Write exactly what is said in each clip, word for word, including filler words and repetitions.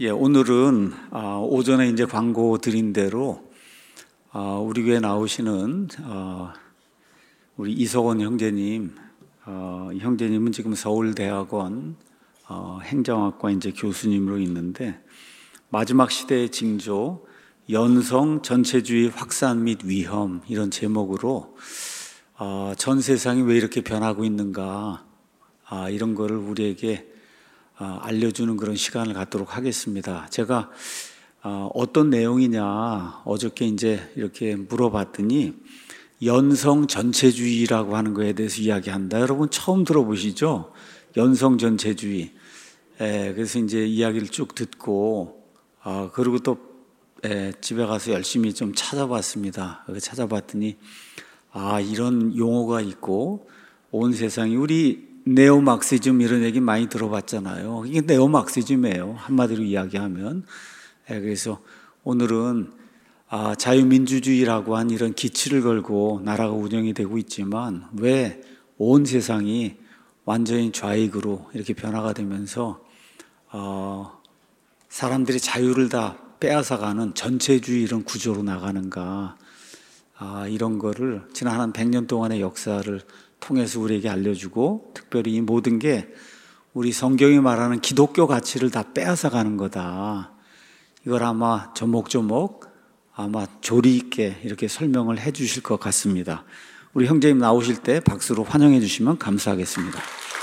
예, 오늘은 아, 오전에 이제 광고 드린 대로 아, 우리 교회 나오시는 아, 우리 이석원 형제님, 아, 형제님은 지금 서울대학원 아, 행정학과 이제 교수님으로 있는데 마지막 시대의 징조, 연성 전체주의 확산 및 위험 이런 제목으로 아, 전 세상이 왜 이렇게 변하고 있는가 아, 이런 거를 우리에게 아, 알려주는 그런 시간을 갖도록 하겠습니다. 제가 아, 어떤 내용이냐 어저께 이제 이렇게 물어봤더니 연성 전체주의라고 하는 거에 대해서 이야기한다. 여러분 처음 들어보시죠? 연성 전체주의. 에, 그래서 이제 이야기를 쭉 듣고 아, 그리고 또 에, 집에 가서 열심히 좀 찾아봤습니다. 찾아봤더니 아, 이런 용어가 있고 온 세상이 우리 네오막시즘 이런 얘기 많이 들어봤잖아요. 이게 네오막시즘이에요. 한마디로 이야기하면. 그래서 오늘은 아, 자유민주주의라고 한 이런 기치를 걸고 나라가 운영이 되고 있지만 왜 온 세상이 완전히 좌익으로 이렇게 변화가 되면서 어, 사람들이 자유를 다 빼앗아가는 전체주의 이런 구조로 나가는가. 아, 이런 거를 지난 한 백 년 동안의 역사를 통해서 우리에게 알려주고 특별히 이 모든 게 우리 성경이 말하는 기독교 가치를 다 빼앗아가는 거다. 이걸 아마 조목조목 아마 조리 있게 이렇게 설명을 해 주실 것 같습니다. 우리 형제님 나오실 때 박수로 환영해 주시면 감사하겠습니다.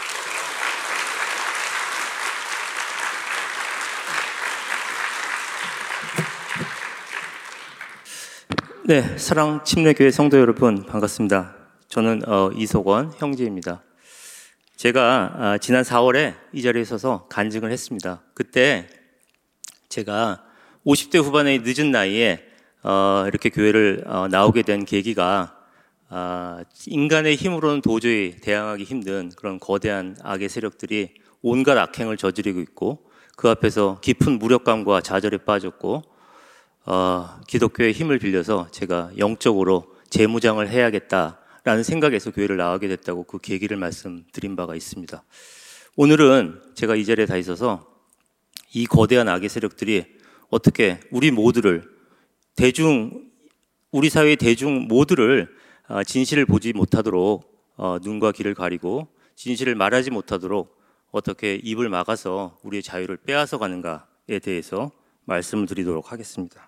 네, 사랑 침례교회 성도 여러분 반갑습니다. 저는 어, 이석원 형제입니다. 제가 아, 지난 사월에 이 자리에 서서 간증을 했습니다. 그때 제가 오십 대 후반의 늦은 나이에 어, 이렇게 교회를 어, 나오게 된 계기가 아, 인간의 힘으로는 도저히 대항하기 힘든 그런 거대한 악의 세력들이 온갖 악행을 저지르고 있고 그 앞에서 깊은 무력감과 좌절에 빠졌고 어, 기독교의 힘을 빌려서 제가 영적으로 재무장을 해야겠다라는 생각에서 교회를 나가게 됐다고 그 계기를 말씀드린 바가 있습니다. 오늘은 제가 이 자리에 다 있어서 이 거대한 악의 세력들이 어떻게 우리 모두를 대중 우리 사회의 대중 모두를 진실을 보지 못하도록 어, 눈과 귀를 가리고 진실을 말하지 못하도록 어떻게 입을 막아서 우리의 자유를 빼앗아 가는가에 대해서 말씀을 드리도록 하겠습니다.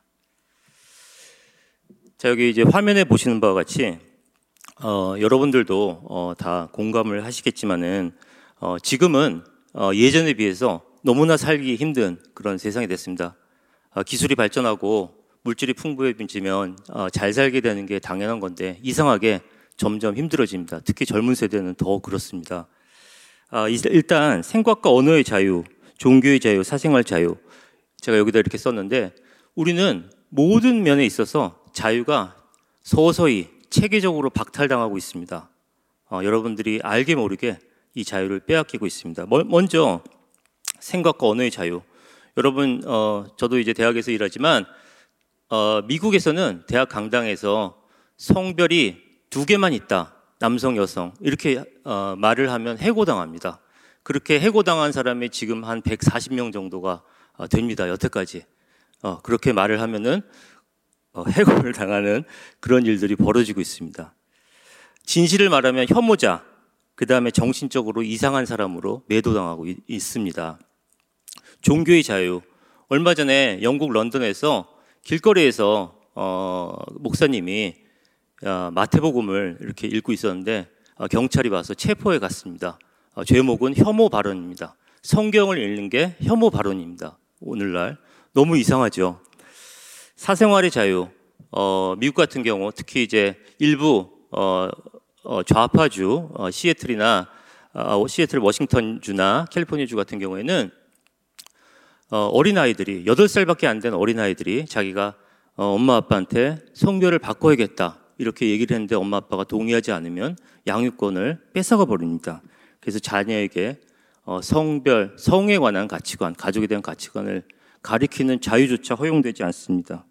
자, 여기 이제 화면에 보시는 바와 같이 어, 여러분들도 어, 다 공감을 하시겠지만은 어, 지금은 어, 예전에 비해서 너무나 살기 힘든 그런 세상이 됐습니다. 어, 기술이 발전하고 물질이 풍부해지면 어, 잘 살게 되는 게 당연한 건데 이상하게 점점 힘들어집니다. 특히 젊은 세대는 더 그렇습니다. 어, 일단 생각과 언어의 자유, 종교의 자유, 사생활 자유 제가 여기다 이렇게 썼는데 우리는 모든 면에 있어서 자유가 서서히 체계적으로 박탈당하고 있습니다. 어, 여러분들이 알게 모르게 이 자유를 빼앗기고 있습니다. 먼저 생각과 언어의 자유. 여러분, 어, 저도 이제 대학에서 일하지만 어, 미국에서는 대학 강당에서 성별이 두 개만 있다. 남성, 여성 이렇게 어, 말을 하면 해고당합니다. 그렇게 해고당한 사람이 지금 한 백사십 명 정도가 어, 됩니다. 여태까지 어, 그렇게 말을 하면은 어, 해고를 당하는 그런 일들이 벌어지고 있습니다. 진실을 말하면 혐오자, 그 다음에 정신적으로 이상한 사람으로 매도당하고 이, 있습니다. 종교의 자유. 얼마 전에 영국 런던에서 길거리에서 어, 목사님이 어, 마태복음을 이렇게 읽고 있었는데 어, 경찰이 와서 체포해 갔습니다. 어, 제목은 혐오 발언입니다. 성경을 읽는 게 혐오 발언입니다. 오늘날 너무 이상하죠. 사생활의 자유. 어, 미국 같은 경우 특히 이제 일부 어, 어, 좌파주 어, 시애틀이나 어, 시애틀 워싱턴주나 캘리포니아주 같은 경우에는 어, 어린아이들이 여덟 살밖에 안 된 어린아이들이 자기가 어, 엄마 아빠한테 성별을 바꿔야겠다 이렇게 얘기를 했는데 엄마 아빠가 동의하지 않으면 양육권을 뺏어가 버립니다. 그래서 자녀에게 어, 성별, 성에 관한 가치관, 가족에 대한 가치관을 가리키는 자유조차 허용되지 않습니다.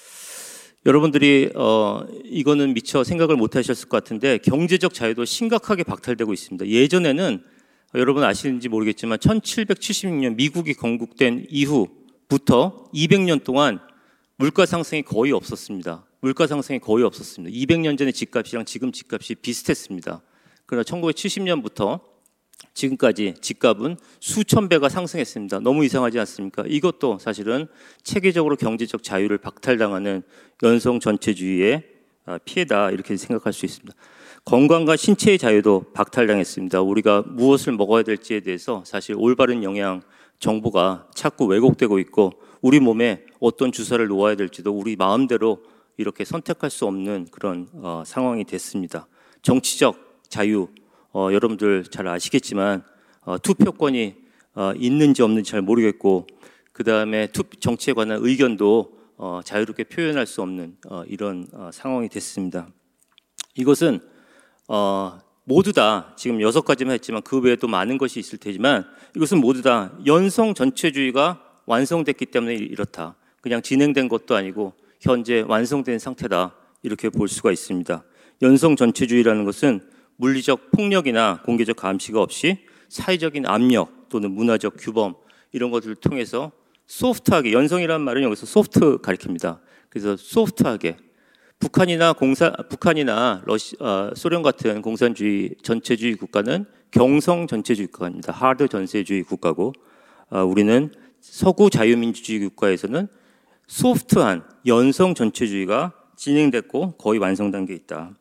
여러분들이 어, 이거는 미처 생각을 못 하셨을 것 같은데 경제적 자유도 심각하게 박탈되고 있습니다. 예전에는 여러분 아시는지 모르겠지만 천칠백칠십육 년 미국이 건국된 이후 부터 이백 년 동안 물가 상승이 거의 없었습니다. 물가 상승이 거의 없었습니다. 이백 년 전의 집값이랑 지금 집값이 비슷했습니다. 그러나 천구백칠십 년부터 지금까지 집값은 수천 배가 상승했습니다. 너무 이상하지 않습니까? 이것도 사실은 체계적으로 경제적 자유를 박탈당하는 연성 전체주의의 피해다, 이렇게 생각할 수 있습니다. 건강과 신체의 자유도 박탈당했습니다. 우리가 무엇을 먹어야 될지에 대해서 사실 올바른 영양 정보가 자꾸 왜곡되고 있고, 우리 몸에 어떤 주사를 놓아야 될지도 우리 마음대로 이렇게 선택할 수 없는 그런 어, 상황이 됐습니다. 정치적 자유, 어, 여러분들 잘 아시겠지만 어, 투표권이 어, 있는지 없는지 잘 모르겠고, 그 다음에 정치에 관한 의견도 어, 자유롭게 표현할 수 없는 어, 이런 어, 상황이 됐습니다. 이것은 어, 모두 다 지금 여섯 가지만 했지만 그 외에도 많은 것이 있을 테지만, 이것은 모두 다 연성 전체주의가 완성됐기 때문에 이렇다. 그냥 진행된 것도 아니고 현재 완성된 상태다, 이렇게 볼 수가 있습니다. 연성 전체주의라는 것은 물리적 폭력이나 공개적 감시가 없이 사회적인 압력 또는 문화적 규범, 이런 것들을 통해서 소프트하게, 연성이라는 말은 여기서 소프트 가리킵니다. 그래서 소프트하게 북한이나 공사, 북한이나 러시, 어, 소련 같은 공산주의 전체주의 국가는 경성 전체주의 국가입니다. 하드 전체주의 국가고, 어, 우리는 서구 자유민주주의 국가에서는 소프트한 연성 전체주의가 진행됐고 거의 완성 단계에 있다.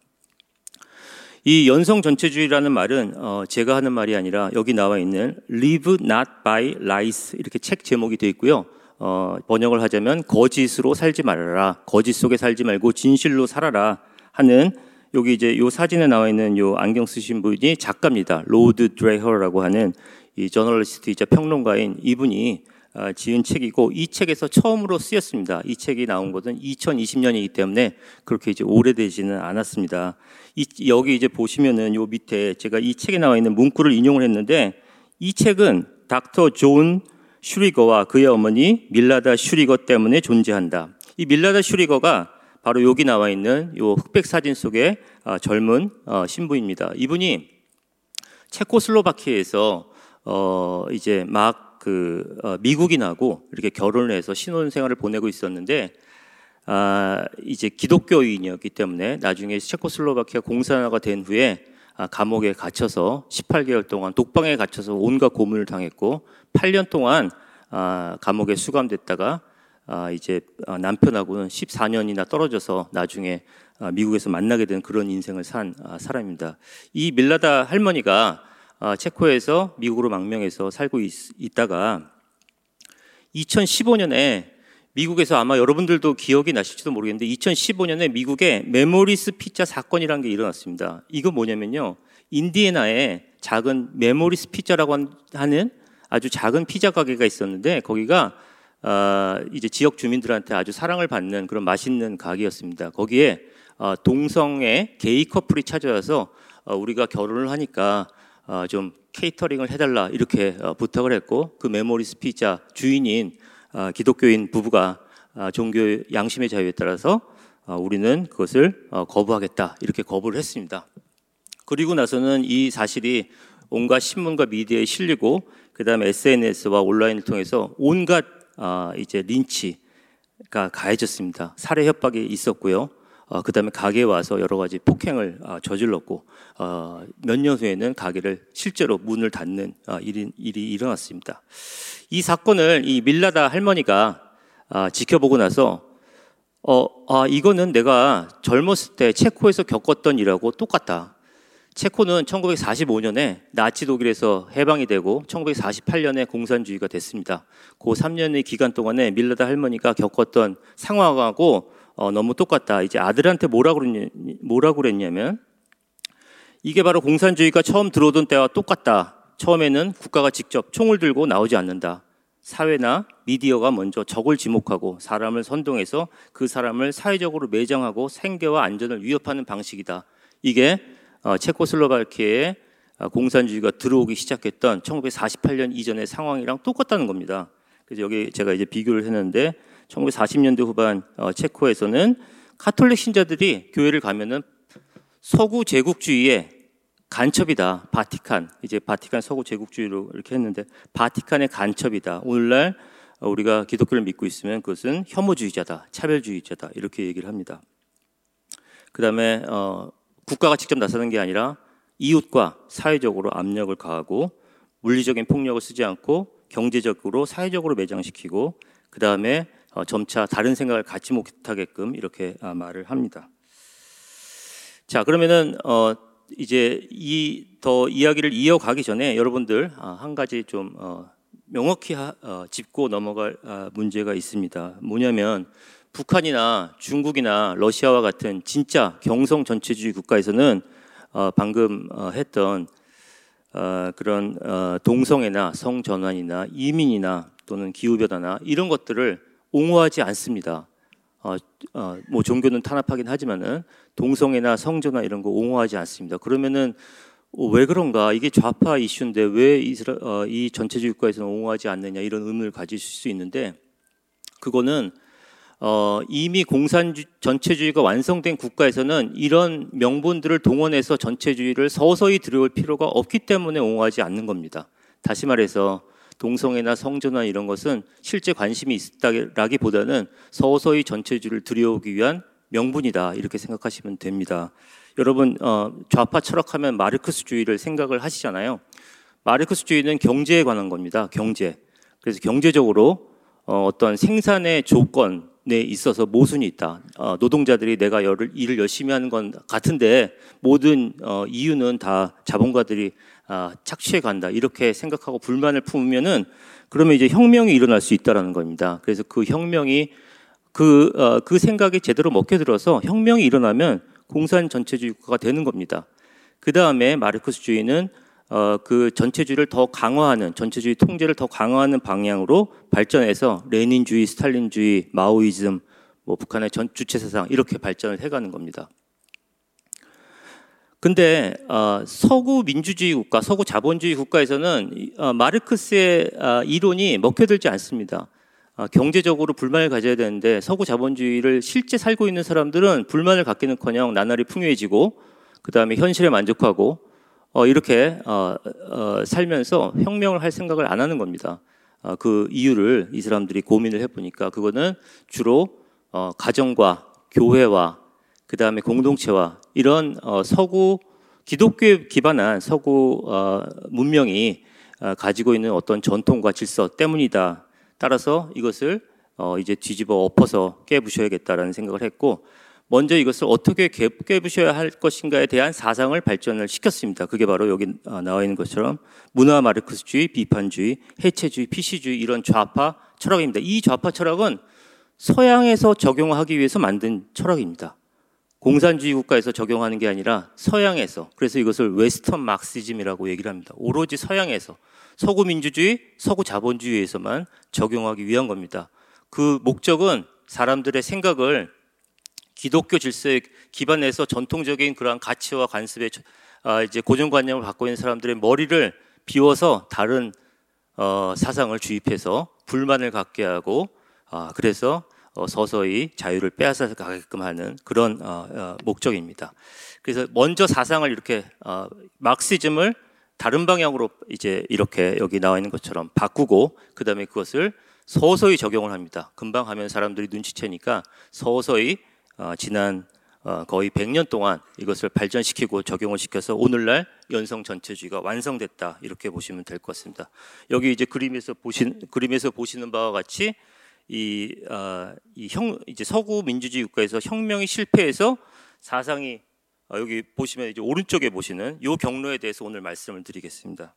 이 연성 전체주의라는 말은 어, 제가 하는 말이 아니라 여기 나와 있는 Live Not by Lies, 이렇게 책 제목이 되어 있고요. 어, 번역을 하자면 거짓으로 살지 말아라, 거짓 속에 살지 말고 진실로 살아라 하는, 여기 이제 요 사진에 나와 있는 요 안경 쓰신 분이 작가입니다. 로드 드레허라고 하는 이 저널리스트이자 평론가인 이분이 어, 지은 책이고, 이 책에서 처음으로 쓰였습니다. 이 책이 나온 것은 이천이십 년이기 때문에 그렇게 이제 오래되지는 않았습니다. 이, 여기 이제 보시면은 요 밑에 제가 이 책에 나와 있는 문구를 인용을 했는데, 이 책은 닥터 존 슈리거와 그의 어머니 밀라다 슈리거 때문에 존재한다. 이 밀라다 슈리거가 바로 여기 나와 있는 요 흑백 사진 속의 어, 젊은 어, 신부입니다. 이분이 체코슬로바키아에서 어, 이제 막 그 어, 미국인하고 이렇게 결혼을 해서 신혼생활을 보내고 있었는데, 아, 이제 기독교인이었기 때문에 나중에 체코슬로바키아 공산화가 된 후에 아, 감옥에 갇혀서 십팔 개월 동안 독방에 갇혀서 온갖 고문을 당했고, 팔 년 동안 아, 감옥에 수감됐다가 아, 이제 남편하고는 십사 년이나 떨어져서 나중에 아, 미국에서 만나게 된 그런 인생을 산 아, 사람입니다. 이 밀라다 할머니가 아, 체코에서 미국으로 망명해서 살고 있, 있다가 이천십오 년에 미국에서, 아마 여러분들도 기억이 나실지도 모르겠는데 이천십오 년에 미국에 메모리스 피자 사건이라는 게 일어났습니다. 이거 뭐냐면요, 인디애나에 작은 메모리스 피자라고 하는 아주 작은 피자 가게가 있었는데, 거기가 어, 이제 지역 주민들한테 아주 사랑을 받는 그런 맛있는 가게였습니다. 거기에 어, 동성애 게이 커플이 찾아와서 어, 우리가 결혼을 하니까 어, 좀 케이터링을 해달라, 이렇게 어, 부탁을 했고, 그 메모리스 피자 주인인 어, 기독교인 부부가 어, 종교 양심의 자유에 따라서 어, 우리는 그것을 어, 거부하겠다, 이렇게 거부를 했습니다. 그리고 나서는 이 사실이 온갖 신문과 미디어에 실리고, 그 다음에 에스엔에스와 온라인을 통해서 온갖 어, 이제 린치가 가해졌습니다. 살해 협박이 있었고요. 어, 그 다음에 가게에 와서 여러 가지 폭행을 어, 저질렀고, 어, 몇 년 후에는 가게를 실제로 문을 닫는 어, 일이, 일이 일어났습니다. 이 사건을 이 밀라다 할머니가 어, 지켜보고 나서 어, 아, 이거는 내가 젊었을 때 체코에서 겪었던 일하고 똑같다. 체코는 천구백사십오 년에 나치 독일에서 해방이 되고 천구백사십팔 년에 공산주의가 됐습니다. 그 삼 년의 기간 동안에 밀라다 할머니가 겪었던 상황하고 어, 너무 똑같다. 이제 아들한테 뭐라고 그랬냐, 뭐라고 그랬냐면, 이게 바로 공산주의가 처음 들어오던 때와 똑같다. 처음에는 국가가 직접 총을 들고 나오지 않는다. 사회나 미디어가 먼저 적을 지목하고 사람을 선동해서 그 사람을 사회적으로 매장하고 생계와 안전을 위협하는 방식이다. 이게 어, 체코슬로바키아에 공산주의가 들어오기 시작했던 천구백사십팔 년 이전의 상황이랑 똑같다는 겁니다. 그래서 여기 제가 이제 비교를 했는데, 천구백사십 년대 후반 어, 체코에서는 카톨릭 신자들이 교회를 가면은 서구 제국주의의 간첩이다. 바티칸, 이제 바티칸 서구 제국주의로 이렇게 했는데 바티칸의 간첩이다. 오늘날 우리가 기독교를 믿고 있으면 그것은 혐오주의자다, 차별주의자다 이렇게 얘기를 합니다. 그 다음에 어, 국가가 직접 나서는 게 아니라 이웃과 사회적으로 압력을 가하고 물리적인 폭력을 쓰지 않고 경제적으로 사회적으로 매장시키고 그 다음에 어, 점차 다른 생각을 갖지 못하게끔 이렇게 아, 말을 합니다. 자, 그러면은 어, 이제 이 더 이야기를 이어가기 전에 여러분들 아, 한 가지 좀 어, 명확히 하, 어, 짚고 넘어갈 아, 문제가 있습니다. 뭐냐면 북한이나 중국이나 러시아와 같은 진짜 경성 전체주의 국가에서는 어, 방금 어, 했던 어, 그런 어, 동성애나 성전환이나 이민이나 또는 기후변화나 이런 것들을 옹호하지 않습니다. 어, 어, 뭐 종교는 탄압하긴 하지만은 동성애나 성전환 이런 거 옹호하지 않습니다. 그러면은 어, 왜 그런가? 이게 좌파 이슈인데 왜 이스라, 어, 이 전체주의 국가에서는 옹호하지 않느냐 이런 의문을 가지실 수 있는데 그거는 어, 이미 공산 전체주의가 완성된 국가에서는 이런 명분들을 동원해서 전체주의를 서서히 들여올 필요가 없기 때문에 옹호하지 않는 겁니다. 다시 말해서 동성애나 성전환 이런 것은 실제 관심이 있다기보다는 서서히 전체주의를 들여오기 위한 명분이다 이렇게 생각하시면 됩니다. 여러분 어, 좌파 철학하면 마르크스주의를 생각을 하시잖아요. 마르크스주의는 경제에 관한 겁니다. 경제. 그래서 경제적으로 어, 어떤 생산의 조건에 있어서 모순이 있다. 어, 노동자들이 내가 열을, 일을 열심히 하는 건 같은데 모든 어, 이유는 다 자본가들이 아, 착취해 간다. 이렇게 생각하고 불만을 품으면은 그러면 이제 혁명이 일어날 수 있다라는 겁니다. 그래서 그 혁명이 그, 어, 그 생각이 제대로 먹혀들어서 혁명이 일어나면 공산 전체주의 국가가 되는 겁니다. 그 다음에 마르크스주의는 어, 그 전체주의를 더 강화하는, 전체주의 통제를 더 강화하는 방향으로 발전해서 레닌주의, 스탈린주의, 마오이즘, 뭐 북한의 전 주체사상 이렇게 발전을 해가는 겁니다. 근데 어, 서구 민주주의 국가, 서구 자본주의 국가에서는 어, 마르크스의 어, 이론이 먹혀들지 않습니다. 어, 경제적으로 불만을 가져야 되는데 서구 자본주의를 실제 살고 있는 사람들은 불만을 갖기는커녕 나날이 풍요해지고 그 다음에 현실에 만족하고 어, 이렇게 어, 어, 살면서 혁명을 할 생각을 안 하는 겁니다. 어, 그 이유를 이 사람들이 고민을 해보니까 그거는 주로 어, 가정과 교회와 그 다음에 공동체와 이런 어, 서구 기독교에 기반한 서구 어, 문명이 어, 가지고 있는 어떤 전통과 질서 때문이다. 따라서 이것을 어, 이제 뒤집어 엎어서 깨부셔야겠다라는 생각을 했고 먼저 이것을 어떻게 깨부셔야 할 것인가에 대한 사상을 발전을 시켰습니다. 그게 바로 여기 나와 있는 것처럼 문화 마르크스주의, 비판주의, 해체주의, 피시주의 이런 좌파 철학입니다. 이 좌파 철학은 서양에서 적용하기 위해서 만든 철학입니다. 공산주의 국가에서 적용하는 게 아니라 서양에서, 그래서 이것을 웨스턴 마르크시즘이라고 얘기를 합니다. 오로지 서양에서, 서구 민주주의, 서구 자본주의에서만 적용하기 위한 겁니다. 그 목적은 사람들의 생각을 기독교 질서에 기반해서 전통적인 그러한 가치와 관습에 아, 이제 고정관념을 갖고 있는 사람들의 머리를 비워서 다른 어, 사상을 주입해서 불만을 갖게 하고 아, 그래서 어, 서서히 자유를 빼앗아 가게끔 하는 그런 어, 어, 목적입니다. 그래서 먼저 사상을 이렇게 어, 마르크시즘을 다른 방향으로 이제 이렇게 여기 나와 있는 것처럼 바꾸고 그 다음에 그것을 서서히 적용을 합니다. 금방 하면 사람들이 눈치채니까 서서히 어, 지난 어, 거의 백 년 동안 이것을 발전시키고 적용을 시켜서 오늘날 연성 전체주의가 완성됐다 이렇게 보시면 될 것 같습니다. 여기 이제 그림에서 보신 그림에서 보시는 바와 같이 이, 어, 이 형, 이제 서구 민주주의 국가에서 혁명이 실패해서 사상이 어, 여기 보시면 이제 오른쪽에 보시는 이 경로에 대해서 오늘 말씀을 드리겠습니다.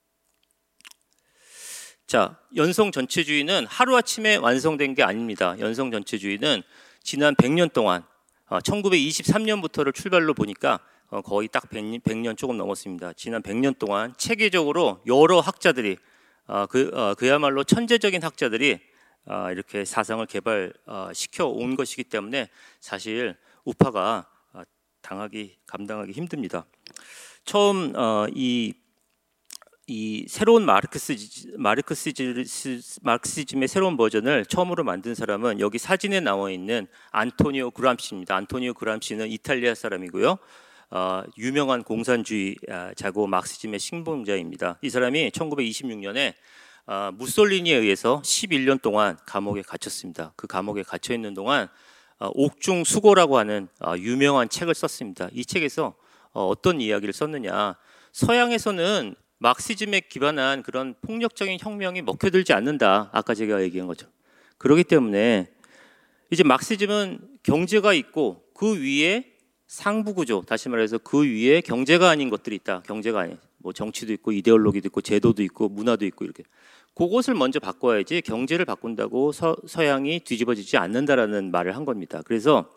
자, 연성 전체주의는 하루아침에 완성된 게 아닙니다. 연성 전체주의는 지난 백 년 동안 어, 천구백이십삼 년부터를 출발로 보니까 어, 거의 딱 백 년 조금 넘었습니다. 지난 백 년 동안 체계적으로 여러 학자들이 어, 그, 어, 그야말로 천재적인 학자들이 어, 이렇게 사상을 개발시켜 온 것이기 때문에 사실 우파가 어, 당하기 감당하기 힘듭니다. 처음 어, 이, 이 새로운 마르크스, 마르크시즘, 마르크시즘의 새로운 버전을 처음으로 만든 사람은 여기 사진에 나와 있는 안토니오 그람시입니다. 안토니오 그람시는 이탈리아 사람이고요. 어, 유명한 공산주의 자고 마르크시즘의 신봉자입니다. 이 사람이 천구백이십육 년에 아, 무솔리니에 의해서 십일 년 동안 감옥에 갇혔습니다. 그 감옥에 갇혀 있는 동안 아, 옥중수고라고 하는 아, 유명한 책을 썼습니다. 이 책에서 어, 어떤 이야기를 썼느냐? 서양에서는 막시즘에 기반한 그런 폭력적인 혁명이 먹혀들지 않는다. 아까 제가 얘기한 거죠. 그렇기 때문에 이제 막시즘은 경제가 있고 그 위에 상부구조, 다시 말해서 그 위에 경제가 아닌 것들이 있다. 경제가 아닌 뭐 정치도 있고 이데올로기도 있고 제도도 있고 문화도 있고 이렇게 그것을 먼저 바꿔야지 경제를 바꾼다고 서, 서양이 뒤집어지지 않는다라는 말을 한 겁니다. 그래서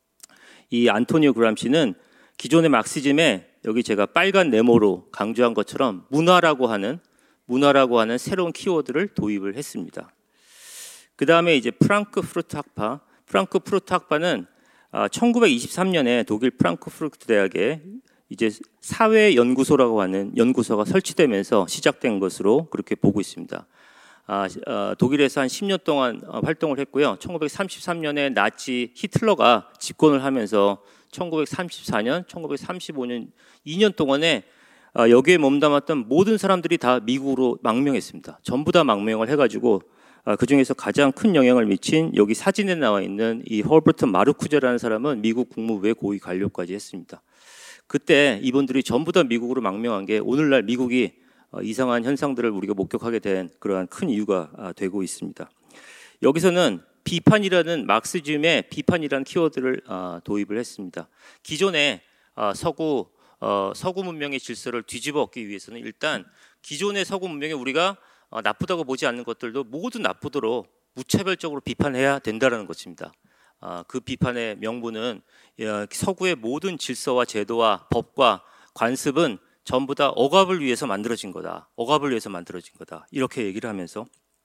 이 안토니오 그람시는 기존의 막시즘에 여기 제가 빨간 네모로 강조한 것처럼 문화라고 하는 문화라고 하는 새로운 키워드를 도입을 했습니다. 그 다음에 이제 프랑크푸르트 학파, 프랑크푸르트 학파는 천구백이십삼 년에 독일 프랑크푸르트 대학에 이제 사회연구소라고 하는 연구소가 설치되면서 시작된 것으로 그렇게 보고 있습니다. 아, 어, 독일에서 한 십 년 동안 활동을 했고요. 천구백삼십삼 년에 나치 히틀러가 집권을 하면서 천구백삼십사 년, 천구백삼십오 년 이 년 동안에 어, 여기에 몸담았던 모든 사람들이 다 미국으로 망명했습니다. 전부 다 망명을 해가지고 어, 그 중에서 가장 큰 영향을 미친 여기 사진에 나와 있는 이 허버트 마르쿠제라는 사람은 미국 국무부의 고위 관료까지 했습니다. 그때 이분들이 전부 다 미국으로 망명한 게 오늘날 미국이 어, 이상한 현상들을 우리가 목격하게 된 그러한 큰 이유가 아, 되고 있습니다. 여기서는 비판이라는 막시즘의 비판이라는 키워드를 어, 도입을 했습니다. 기존의 어, 서구 어, 서구 문명의 질서를 뒤집어 엎기 위해서는 일단 기존의 서구 문명에 우리가 어, 나쁘다고 보지 않는 것들도 모두 나쁘도록 무차별적으로 비판해야 된다는 것입니다. 어, 그 비판의 명분은 어, 서구의 모든 질서와 제도와 법과 관습은 전부 다 억압을 위해서 만들어진 거다. 억압을 위해서 만들어진 거다. 이렇게 얘기를 하면서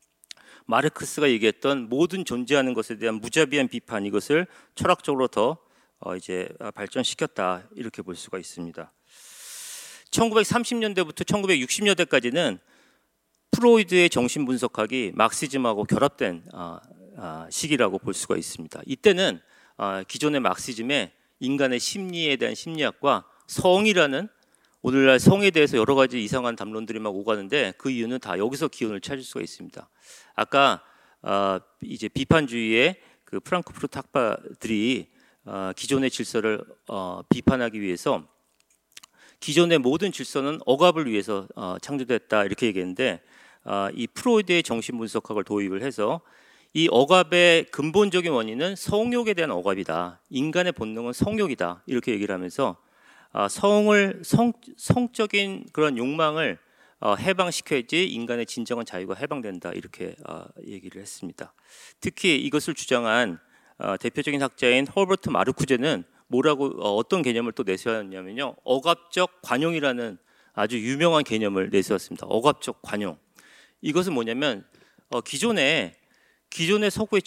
마르크스가 얘기했던 모든 존재하는 것에 대한 무자비한 비판, 이것을 철학적으로 더 어, 이제 발전시켰다. 이렇게 볼 수가 있습니다. 천구백삼십 년대부터 천구백육십 년대까지는 프로이드의 정신 분석학이 막시즘하고 결합된 어, 어, 시기라고 볼 수가 있습니다. 이때는 어, 기존의 막시즘의 인간의 심리에 대한 심리학과 성이라는 오늘날 성에 대해서 여러 가지 이상한 담론들이 막 오가는데 그 이유는 다 여기서 기원을 찾을 수가 있습니다. 아까 어, 이제 비판주의의 그 프랑크푸르트 학파들이 어, 기존의 질서를 어, 비판하기 위해서 기존의 모든 질서는 억압을 위해서 어, 창조됐다 이렇게 얘기했는데 어, 이 프로이드의 정신 분석학을 도입을 해서 이 억압의 근본적인 원인은 성욕에 대한 억압이다. 인간의 본능은 성욕이다. 이렇게 얘기를 하면서 어, 성을 성, 성적인 그런 욕망을 어, 해방시켜야지 인간의 진정한 자유가 해방된다. 이렇게 어, 얘기를 했습니다. 특히 이것을 주장한 어, 대표적인 학자인 허버트 마르쿠제는 뭐라고 어, 어떤 개념을 또 내세웠냐면요. 억압적 관용이라는 아주 유명한 개념을 내세웠습니다. 억압적 관용. 이것은 뭐냐면 어, 기존에 기존의 서구의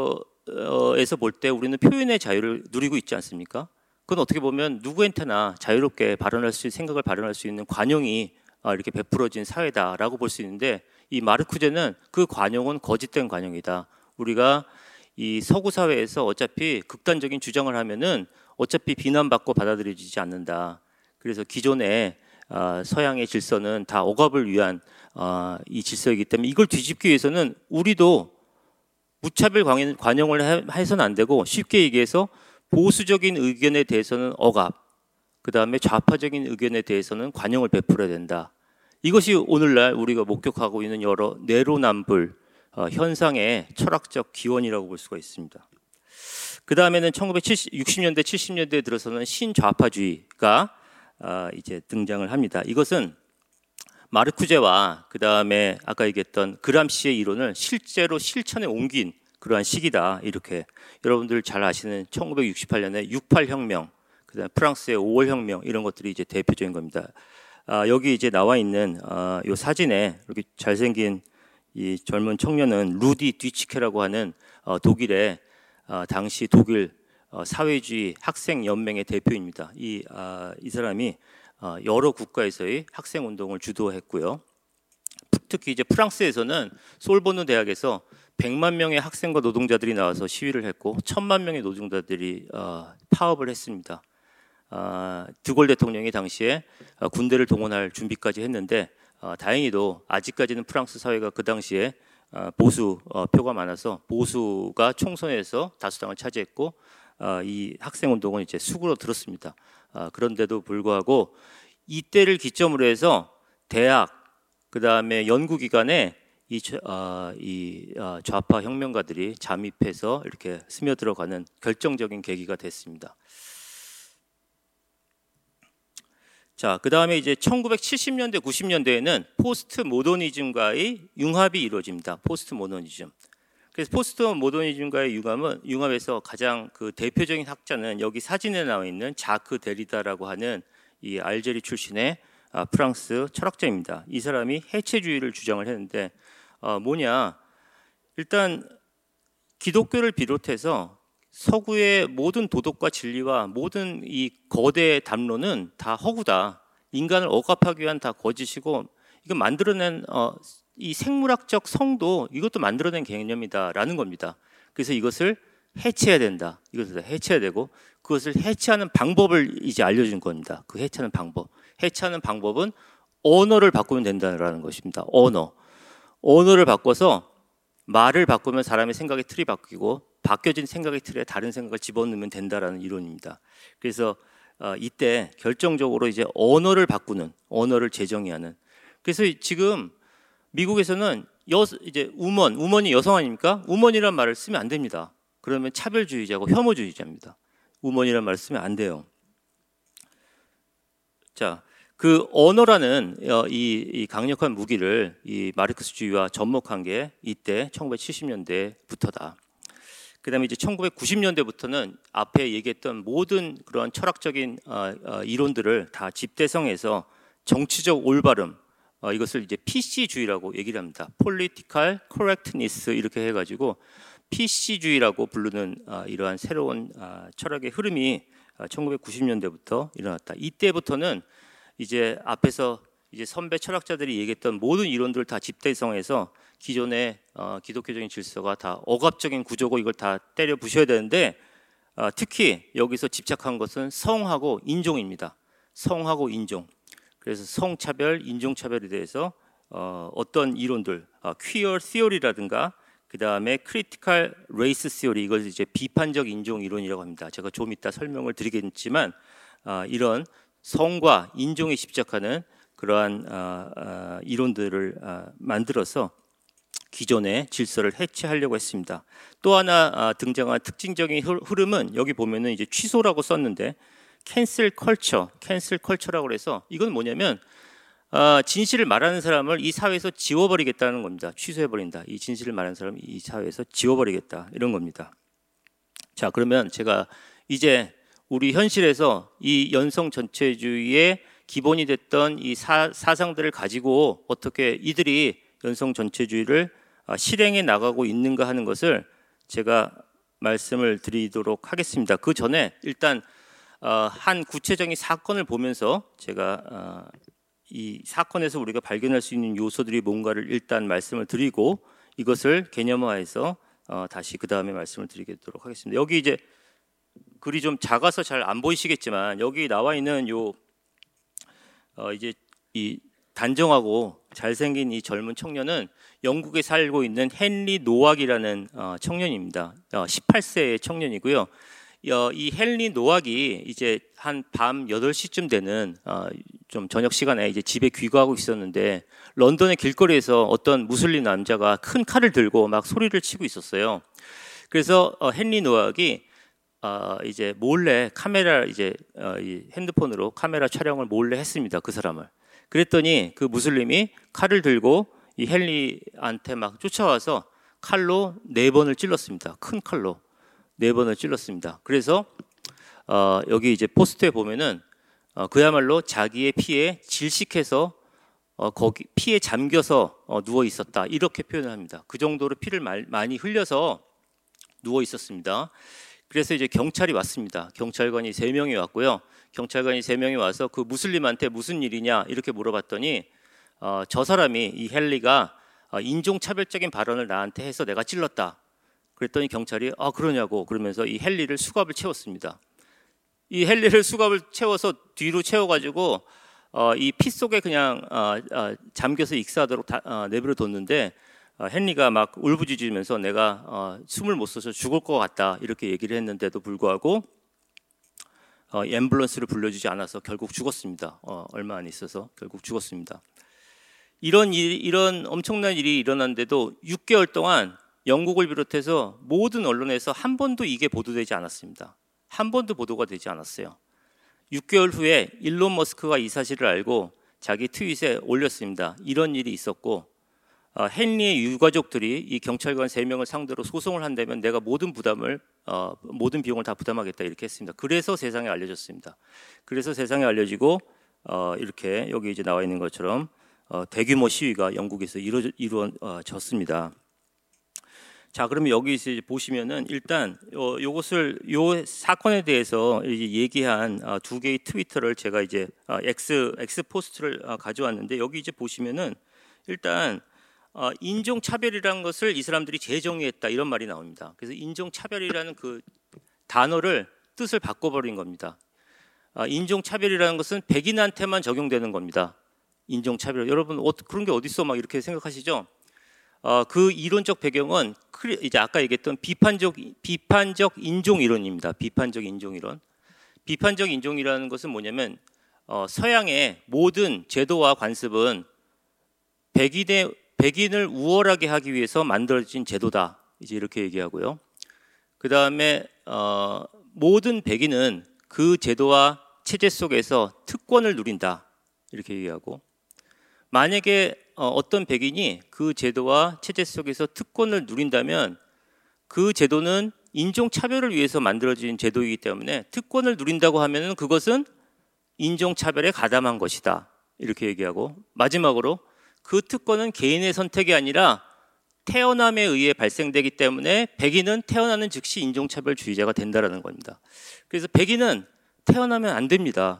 질서에서 볼 때 우리는 표현의 자유를 누리고 있지 않습니까? 그건 어떻게 보면 누구한테나 자유롭게 발언할 수 생각을 발언할 수 있는 관용이 이렇게 베풀어진 사회다라고 볼 수 있는데 이 마르쿠제는 그 관용은 거짓된 관용이다. 우리가 이 서구 사회에서 어차피 극단적인 주장을 하면은 어차피 비난받고 받아들여지지 않는다. 그래서 기존의 서양의 질서는 다 억압을 위한 이 질서이기 때문에 이걸 뒤집기 위해서는 우리도 무차별 관용을 해서는 안 되고 쉽게 얘기해서 보수적인 의견에 대해서는 억압, 그 다음에 좌파적인 의견에 대해서는 관용을 베풀어야 된다. 이것이 오늘날 우리가 목격하고 있는 여러 내로남불 어, 현상의 철학적 기원이라고 볼 수가 있습니다. 그 다음에는 천구백육십 년대, 칠십 년대에 들어서는 신좌파주의가 어, 이제 등장을 합니다. 이것은 마르쿠제와 그 다음에 아까 얘기했던 그람시의 이론을 실제로 실천에 옮긴 그러한 시기다. 이렇게 여러분들 잘 아시는 천구백육십팔 년에 육팔 혁명, 그다음 프랑스의 오월 혁명 이런 것들이 이제 대표적인 겁니다. 아, 여기 이제 나와 있는 아, 이 사진에 이렇게 잘생긴 이 젊은 청년은 루디 뒤치케라고 하는 어, 독일의 어, 당시 독일 어, 사회주의 학생 연맹의 대표입니다. 이, 아, 이 사람이 어, 여러 국가에서의 학생 운동을 주도했고요. 특히 이제 프랑스에서는 솔보느 대학에서 백만 명의 학생과 노동자들이 나와서 시위를 했고 천만 명의 노동자들이 어, 파업을 했습니다. 어, 드골 대통령이 당시에 어, 군대를 동원할 준비까지 했는데 어, 다행히도 아직까지는 프랑스 사회가 그 당시에 어, 보수 어, 표가 많아서 보수가 총선에서 다수당을 차지했고 어, 이 학생 운동은 이제 수구로 들었습니다. 어, 그런데도 불구하고 이때를 기점으로 해서 대학 그 다음에 연구기관에 이, 어, 이 어, 좌파 혁명가들이 잠입해서 이렇게 스며들어가는 결정적인 계기가 됐습니다. 자, 그 다음에 이제 천구백칠십 년대, 구십 년대에는 포스트 모더니즘과의 융합이 이루어집니다. 포스트 모더니즘. 그래서 포스트 모더니즘과의 융합은 융합에서 가장 그 대표적인 학자는 여기 사진에 나와 있는 자크 데리다라고 하는 이 알제리 출신의 아, 프랑스 철학자입니다. 이 사람이 해체주의를 주장을 했는데 어, 뭐냐? 일단 기독교를 비롯해서 서구의 모든 도덕과 진리와 모든 이 거대 담론은 다 허구다. 인간을 억압하기 위한 다 거짓이고 이거 만들어낸 어, 이 생물학적 성도 이것도 만들어낸 개념이다라는 겁니다. 그래서 이것을 해체해야 된다. 이것을 해체해야 되고 그것을 해체하는 방법을 이제 알려준 겁니다. 그 해체하는 방법. 해체하는 방법은 언어를 바꾸면 된다는 것입니다. 언어. 언어를 바꿔서 말을 바꾸면 사람의 생각의 틀이 바뀌고 바뀌어진 생각의 틀에 다른 생각을 집어넣으면 된다라는 이론입니다. 그래서 어, 이때 결정적으로 이제 언어를 바꾸는, 언어를 재정의하는. 그래서 지금 미국에서는 여, 이제 우먼, 우먼이 여성 아닙니까? 우먼이란 말을 쓰면 안 됩니다. 그러면 차별주의자고 혐오주의자입니다. 우먼이란 말을 쓰면 안 돼요. 자, 그 언어라는 이, 이 강력한 무기를 이 마르크스주의와 접목한 게 이때 천구백칠십 년대부터다. 그 다음에 이제 천구백구십 년대부터는 앞에 얘기했던 모든 그런 철학적인 어, 어, 이론들을 다 집대성해서 정치적 올바름, 어, 이것을 이제 피씨주의라고 얘기를 합니다. Political Correctness 이렇게 해가지고 피씨주의라고 부르는 어, 이러한 새로운 어, 철학의 흐름이 어, 천구백구십 년대부터 일어났다. 이때부터는 이제 앞에서 이제 선배 철학자들이 얘기했던 모든 이론들을 다 집대성해서 기존의 어, 기독교적인 질서가 다 억압적인 구조고 이걸 다 때려 부셔야 되는데 어, 특히 여기서 집착한 것은 성하고 인종입니다. 성하고 인종. 그래서 성차별, 인종차별에 대해서 어, 어떤 이론들, 어, 퀴어 시어리라든가 그 다음에 크리티컬 레이스 시어리 이걸 이제 비판적 인종 이론이라고 합니다. 제가 좀 이따 설명을 드리겠지만 어, 이런 성과 인종에 집착하는 그러한 어, 어, 이론들을 어, 만들어서 기존의 질서를 해체하려고 했습니다. 또 하나 어, 등장한 특징적인 흐름은 여기 보면은 이제 취소라고 썼는데 캔슬 컬처, 캔슬 컬처라고 해서 이건 뭐냐면 어, 진실을 말하는 사람을 이 사회에서 지워버리겠다는 겁니다. 취소해버린다. 이 진실을 말하는 사람을 이 사회에서 지워버리겠다 이런 겁니다. 자, 그러면 제가 이제 우리 현실에서 이 연성 전체주의의 기본이 됐던 이 사, 사상들을 가지고 어떻게 이들이 연성 전체주의를 실행해 나가고 있는가 하는 것을 제가 말씀을 드리도록 하겠습니다. 그 전에 일단 한 구체적인 사건을 보면서 제가 이 사건에서 우리가 발견할 수 있는 요소들이 뭔가를 일단 말씀을 드리고 이것을 개념화해서 다시 그 다음에 말씀을 드리도록 하겠습니다. 여기 이제 글이 좀 작아서 잘 안 보이시겠지만 여기 나와 있는 요 어 이제 이 단정하고 잘생긴 이 젊은 청년은 영국에 살고 있는 헨리 노악이라는 어 청년입니다. 어 십팔 세의 청년이고요. 어 이 헨리 노악이 이제 한 밤 여덟 시쯤 되는 어 좀 저녁 시간에 이제 집에 귀가하고 있었는데 런던의 길거리에서 어떤 무슬림 남자가 큰 칼을 들고 막 소리를 치고 있었어요. 그래서 어 헨리 노악이 어, 이제 몰래 카메라 이제 어, 이 핸드폰으로 카메라 촬영을 몰래 했습니다. 그 사람을. 그랬더니 그 무슬림이 칼을 들고 이 헨리한테 막 쫓아와서 칼로 네 번을 찔렀습니다. 큰 칼로 네 번을 찔렀습니다. 그래서 어, 여기 이제 포스트에 보면은 어, 그야말로 자기의 피에 질식해서 어, 거기 피에 잠겨서 어, 누워 있었다 이렇게 표현을 합니다. 그 정도로 피를 말, 많이 흘려서 누워 있었습니다. 그래서 이제 경찰이 왔습니다. 경찰관이 세 명이 왔고요. 경찰관이 세 명이 와서 그 무슬림한테 무슨 일이냐 이렇게 물어봤더니 어, 저 사람이 이 헨리가 어, 인종차별적인 발언을 나한테 해서 내가 찔렀다. 그랬더니 경찰이 아 그러냐고 그러면서 이 헨리를 수갑을 채웠습니다. 이 헨리를 수갑을 채워서 뒤로 채워가지고 어, 이 피 속에 그냥 어, 어, 잠겨서 익사하도록 다, 어, 내버려 뒀는데 어, 헨리가 막 울부짖으면서 내가 어, 숨을 못 쉬어서 죽을 것 같다 이렇게 얘기를 했는데도 불구하고 어, 앰뷸런스를 불러주지 않아서 결국 죽었습니다. 어, 얼마 안 있어서 결국 죽었습니다. 이런 일, 이런 엄청난 일이 일어났는데도 육 개월 동안 영국을 비롯해서 모든 언론에서 한 번도 이게 보도되지 않았습니다. 한 번도 보도가 되지 않았어요. 육 개월 후에 일론 머스크가 이 사실을 알고 자기 트윗에 올렸습니다. 이런 일이 있었고 어, 헨리의 유가족들이 이 경찰관 세 명을 상대로 소송을 한다면 내가 모든 부담을 어, 모든 비용을 다 부담하겠다 이렇게 했습니다. 그래서 세상에 알려졌습니다. 그래서 세상에 알려지고 어, 이렇게 여기 이제 나와 있는 것처럼 어, 대규모 시위가 영국에서 이루, 이루어졌습니다. 자, 그러면 여기 이제 보시면은 일단 요, 요것을 요 사건에 대해서 이제 얘기한 어, 두 개의 트위터를 제가 이제 어, X X 포스트를 어, 가져왔는데 여기 이제 보시면은 일단 어, 인종 차별이라는 것을 이 사람들이 재정의했다 이런 말이 나옵니다. 그래서 인종 차별이라는 그 단어를 뜻을 바꿔버린 겁니다. 어, 인종 차별이라는 것은 백인한테만 적용되는 겁니다. 인종 차별. 여러분 어, 그런 게 어디 있어? 막 이렇게 생각하시죠? 어, 그 이론적 배경은 이제 아까 얘기했던 비판적 비판적 인종 이론입니다. 비판적 인종 이론. 비판적 인종이라는 것은 뭐냐면 어, 서양의 모든 제도와 관습은 백인의 백인을 우월하게 하기 위해서 만들어진 제도다. 이제 이렇게 얘기하고요. 그 다음에 어, 모든 백인은 그 제도와 체제 속에서 특권을 누린다. 이렇게 얘기하고 만약에 어, 어떤 백인이 그 제도와 체제 속에서 특권을 누린다면 그 제도는 인종차별을 위해서 만들어진 제도이기 때문에 특권을 누린다고 하면 그것은 인종차별에 가담한 것이다. 이렇게 얘기하고 마지막으로 그 특권은 개인의 선택이 아니라 태어남에 의해 발생되기 때문에 백인은 태어나는 즉시 인종차별주의자가 된다는 겁니다. 그래서 백인은 태어나면 안 됩니다.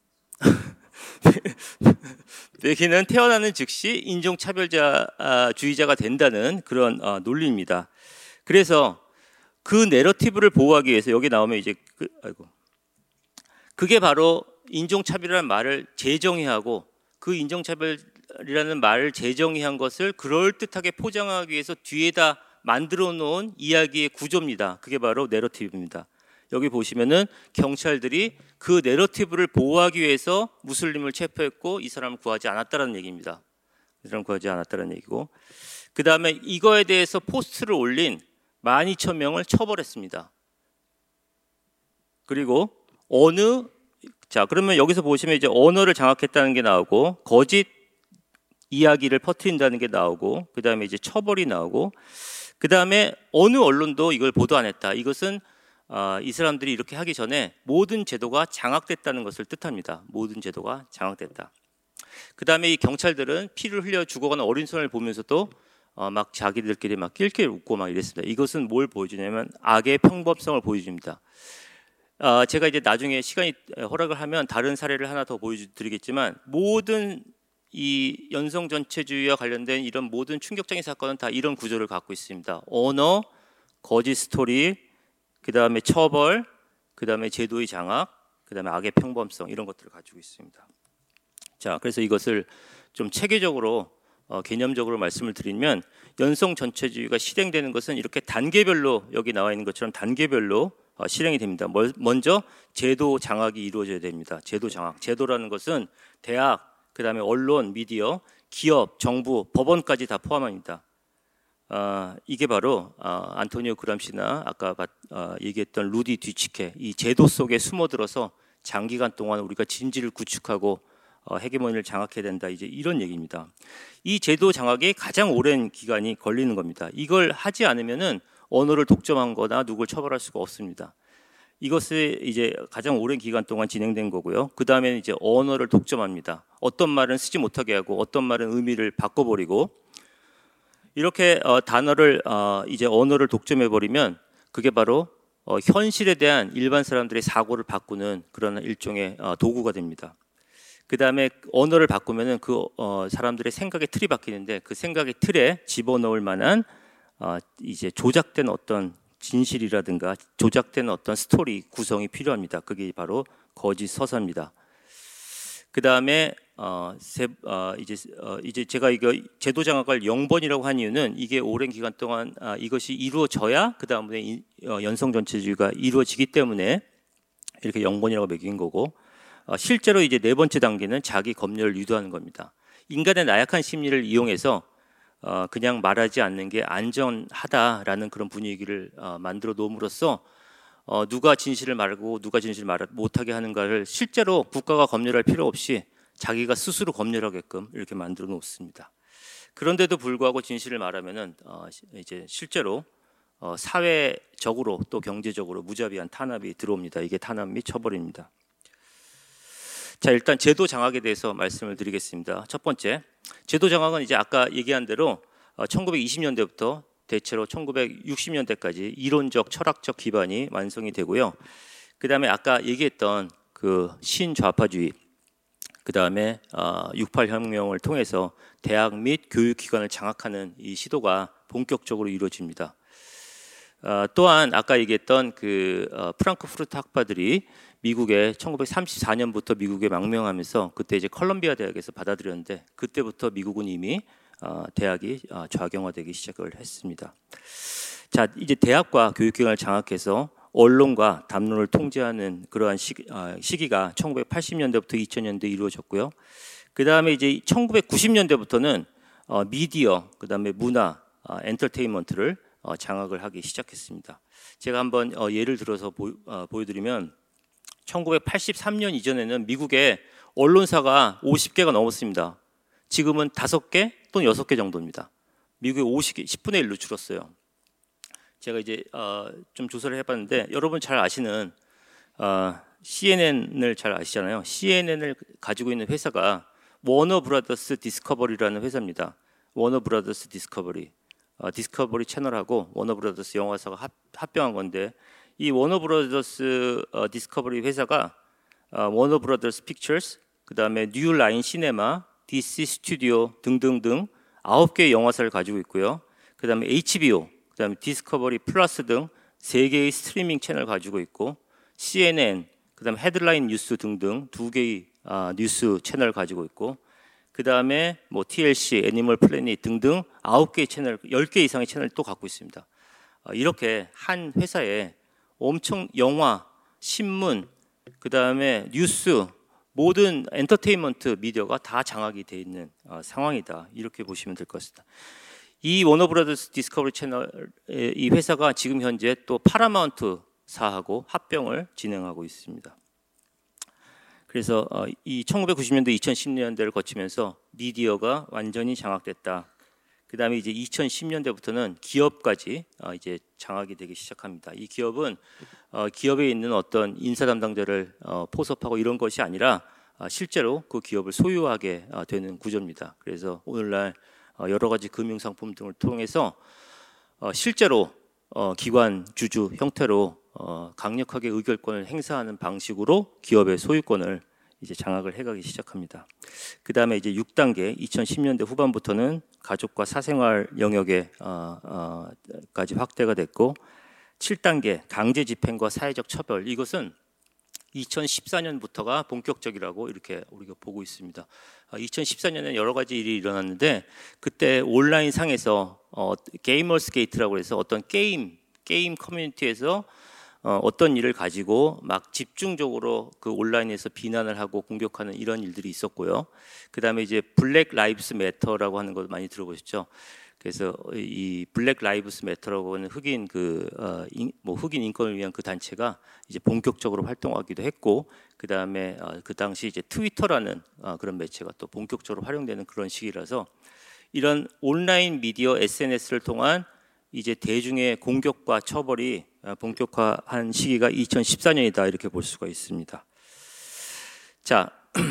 백인은 태어나는 즉시 인종차별주의자가 된다는 그런 논리입니다. 그래서 그 내러티브를 보호하기 위해서 여기 나오면 이제 그, 아이고 그게 바로 인종차별이라는 말을 재정의하고 그 인종차별이라는 말을 재정의한 것을 그럴듯하게 포장하기 위해서 뒤에다 만들어 놓은 이야기의 구조입니다. 그게 바로 내러티브입니다. 여기 보시면은 경찰들이 그 내러티브를 보호하기 위해서 무슬림을 체포했고 이 사람을 구하지 않았다는 얘기입니다. 이 사람을 구하지 않았다는 얘기고 그 다음에 이거에 대해서 포스트를 올린 만 이천 명을 처벌했습니다. 그리고 어느 자 그러면 여기서 보시면 이제 언어를 장악했다는 게 나오고 거짓 이야기를 퍼뜨린다는 게 나오고 그 다음에 이제 처벌이 나오고 그 다음에 어느 언론도 이걸 보도 안 했다. 이것은 어, 이 사람들이 이렇게 하기 전에 모든 제도가 장악됐다는 것을 뜻합니다. 모든 제도가 장악됐다. 그 다음에 이 경찰들은 피를 흘려 죽어가는 어린 손을 보면서도 어, 막 자기들끼리 막 낄낄 웃고 막 이랬습니다. 이것은 뭘 보여주냐면 악의 평범성을 보여줍니다. 어, 제가 이제 나중에 시간이 허락을 하면 다른 사례를 하나 더 보여드리겠지만 모든 이 연성 전체주의와 관련된 이런 모든 충격적인 사건은 다 이런 구조를 갖고 있습니다. 언어, 거짓 스토리, 그 다음에 처벌, 그 다음에 제도의 장악, 그 다음에 악의 평범성 이런 것들을 가지고 있습니다. 자, 그래서 이것을 좀 체계적으로 어, 개념적으로 말씀을 드리면 연성 전체주의가 실행되는 것은 이렇게 단계별로 여기 나와 있는 것처럼 단계별로 어, 실행이 됩니다. 먼저 제도 장악이 이루어져야 됩니다. 제도 장악. 제도라는 것은 대학, 그 다음에 언론, 미디어, 기업, 정부, 법원까지 다 포함합니다. 어, 이게 바로 어, 안토니오 그람시나 아까 어, 얘기했던 루디 뒤치케 이 제도 속에 숨어들어서 장기간 동안 우리가 진지를 구축하고 어, 헤게모니를 장악해야 된다. 이제 이런 얘기입니다. 이 제도 장악에 가장 오랜 기간이 걸리는 겁니다. 이걸 하지 않으면은 언어를 독점한 거나 누굴 처벌할 수가 없습니다. 이것이 이제 가장 오랜 기간 동안 진행된 거고요. 그 다음에는 이제 언어를 독점합니다. 어떤 말은 쓰지 못하게 하고 어떤 말은 의미를 바꿔버리고 이렇게 어, 단어를 어, 이제 언어를 독점해 버리면 그게 바로 어, 현실에 대한 일반 사람들의 사고를 바꾸는 그런 일종의 어, 도구가 됩니다. 그 다음에 언어를 바꾸면은 그 어, 사람들의 생각의 틀이 바뀌는데 그 생각의 틀에 집어넣을 만한 어, 이제 조작된 어떤 진실이라든가 조작된 어떤 스토리 구성이 필요합니다. 그게 바로 거짓 서사입니다. 그 다음에 어, 세, 어, 이제 어, 이제 제가 이거 제도 장악을 영 번이라고 한 이유는 이게 오랜 기간 동안 아, 이것이 이루어져야 그 다음에 어, 연성 전체주의가 이루어지기 때문에 이렇게 영 번이라고 매긴 거고, 어, 실제로 이제 네 번째 단계는 자기 검열을 유도하는 겁니다. 인간의 나약한 심리를 이용해서 어, 그냥 말하지 않는 게 안전하다라는 그런 분위기를 어, 만들어 놓음으로써 어, 누가 진실을 말하고 누가 진실을 말 못하게 하는가를 실제로 국가가 검열할 필요 없이 자기가 스스로 검열하게끔 이렇게 만들어 놓습니다. 그런데도 불구하고 진실을 말하면은 어, 이제 실제로 어, 사회적으로 또 경제적으로 무자비한 탄압이 들어옵니다. 이게 탄압 및 처벌입니다. 자, 일단 제도 장악에 대해서 말씀을 드리겠습니다. 첫 번째, 제도 장악은 이제 아까 얘기한 대로 어, 천구백이십 년대부터 대체로 천구백육십 년대까지 이론적 철학적 기반이 완성이 되고요. 그 다음에 아까 얘기했던 그 신좌파주의, 그 다음에 어, 육팔 혁명을 통해서 대학 및 교육기관을 장악하는 이 시도가 본격적으로 이루어집니다. 어, 또한 아까 얘기했던 그 어, 프랑크푸르트 학파들이 미국에 천구백삼십사 년부터 미국에 망명하면서 그때 이제 컬럼비아 대학에서 받아들였는데 그때부터 미국은 이미 어, 대학이 어, 좌경화되기 시작을 했습니다. 자, 이제 대학과 교육기관을 장악해서 언론과 담론을 통제하는 그러한 시기, 어, 시기가 천구백팔십 년대부터 이천 년대 이루어졌고요. 그 다음에 이제 천구백구십 년대부터는 어, 미디어, 그 다음에 문화, 어, 엔터테인먼트를 어, 장악을 하기 시작했습니다. 제가 한번 어, 예를 들어서 보, 어, 보여드리면 천구백팔십삼 년 이전에는 미국에 언론사가 오십 개가 넘었습니다. 지금은 다섯 개 또는 여섯 개 정도입니다. 미국의 오십 개, 십분의 일로 줄었어요. 제가 이제 어, 좀 조사를 해봤는데 여러분 잘 아시는 어, 씨엔엔을 잘 아시잖아요. 씨엔엔을 가지고 있는 회사가 워너 브라더스 디스커버리라는 회사입니다. 워너 브라더스 디스커버리, 어, 디스커버리 채널하고 워너 브라더스 영화사가 합, 합병한 건데 이 워너 브라더스 어, 디스커버리 회사가 어, 워너 브라더스 픽처스, 그 다음에 뉴 라인 시네마, 디씨 스튜디오 등등등 아홉 개의 영화사를 가지고 있고요. 그 다음에 에이치비오, 그 다음에 디스커버리 플러스 등 세 개의 스트리밍 채널 가지고 있고 씨엔엔, 그 다음에 헤드라인 뉴스 등등 두 개의 아, 뉴스 채널 가지고 있고 그 다음에 뭐 티엘씨, 애니멀 플래닛 등등 아홉 개의 채널, 열 개 이상의 채널을 또 갖고 있습니다. 어, 이렇게 한 회사에 엄청 영화, 신문, 그 다음에 뉴스, 모든 엔터테인먼트 미디어가 다 장악이 되어 있는 어, 상황이다. 이렇게 보시면 될 것 같습니다. 이 워너브라더스 디스커버리 채널 이 회사가 지금 현재 또 파라마운트사하고 합병을 진행하고 있습니다. 그래서 어, 이 천구백구십 년대, 이천십 년대를 거치면서 미디어가 완전히 장악됐다. 그 다음에 이제 이천십 년대부터는 기업까지 어, 이제 장악이 되기 시작합니다. 이 기업은 어, 기업에 있는 어떤 인사 담당자를 어, 포섭하고 이런 것이 아니라 어, 실제로 그 기업을 소유하게 어, 되는 구조입니다. 그래서 오늘날 어, 여러 가지 금융 상품 등을 통해서 어, 실제로 어, 기관 주주 형태로 어, 강력하게 의결권을 행사하는 방식으로 기업의 소유권을 이제 장악을 해가기 시작합니다. 그 다음에 이제 육 단계, 이천십 년대 후반부터는 가족과 사생활 영역에 어, 어, 까지 확대가 됐고, 칠 단계 강제 집행과 사회적 처벌, 이것은 이천십사 년부터가 본격적이라고 이렇게 우리가 보고 있습니다. 이천십사 년에 여러 가지 일이 일어났는데 그때 온라인 상에서 어, 게이머스 게이트라고 해서 어떤 게임 게임 커뮤니티에서 어, 어떤 일을 가지고 막 집중적으로 그 온라인에서 비난을 하고 공격하는 이런 일들이 있었고요. 그 다음에 이제 블랙 라이브스 매터라고 하는 거 많이 들어보셨죠? 그래서 이 블랙 라이브스 매터라고 하는 흑인 그 어, 인, 뭐 흑인 인권을 위한 그 단체가 이제 본격적으로 활동하기도 했고, 그 다음에 어, 그 당시 이제 트위터라는 어, 그런 매체가 또 본격적으로 활용되는 그런 시기라서 이런 온라인 미디어 에스엔에스를 통한 이제 대중의 공격과 처벌이 본격화한 시기가 이천십사 년이다 이렇게 볼 수가 있습니다. 자,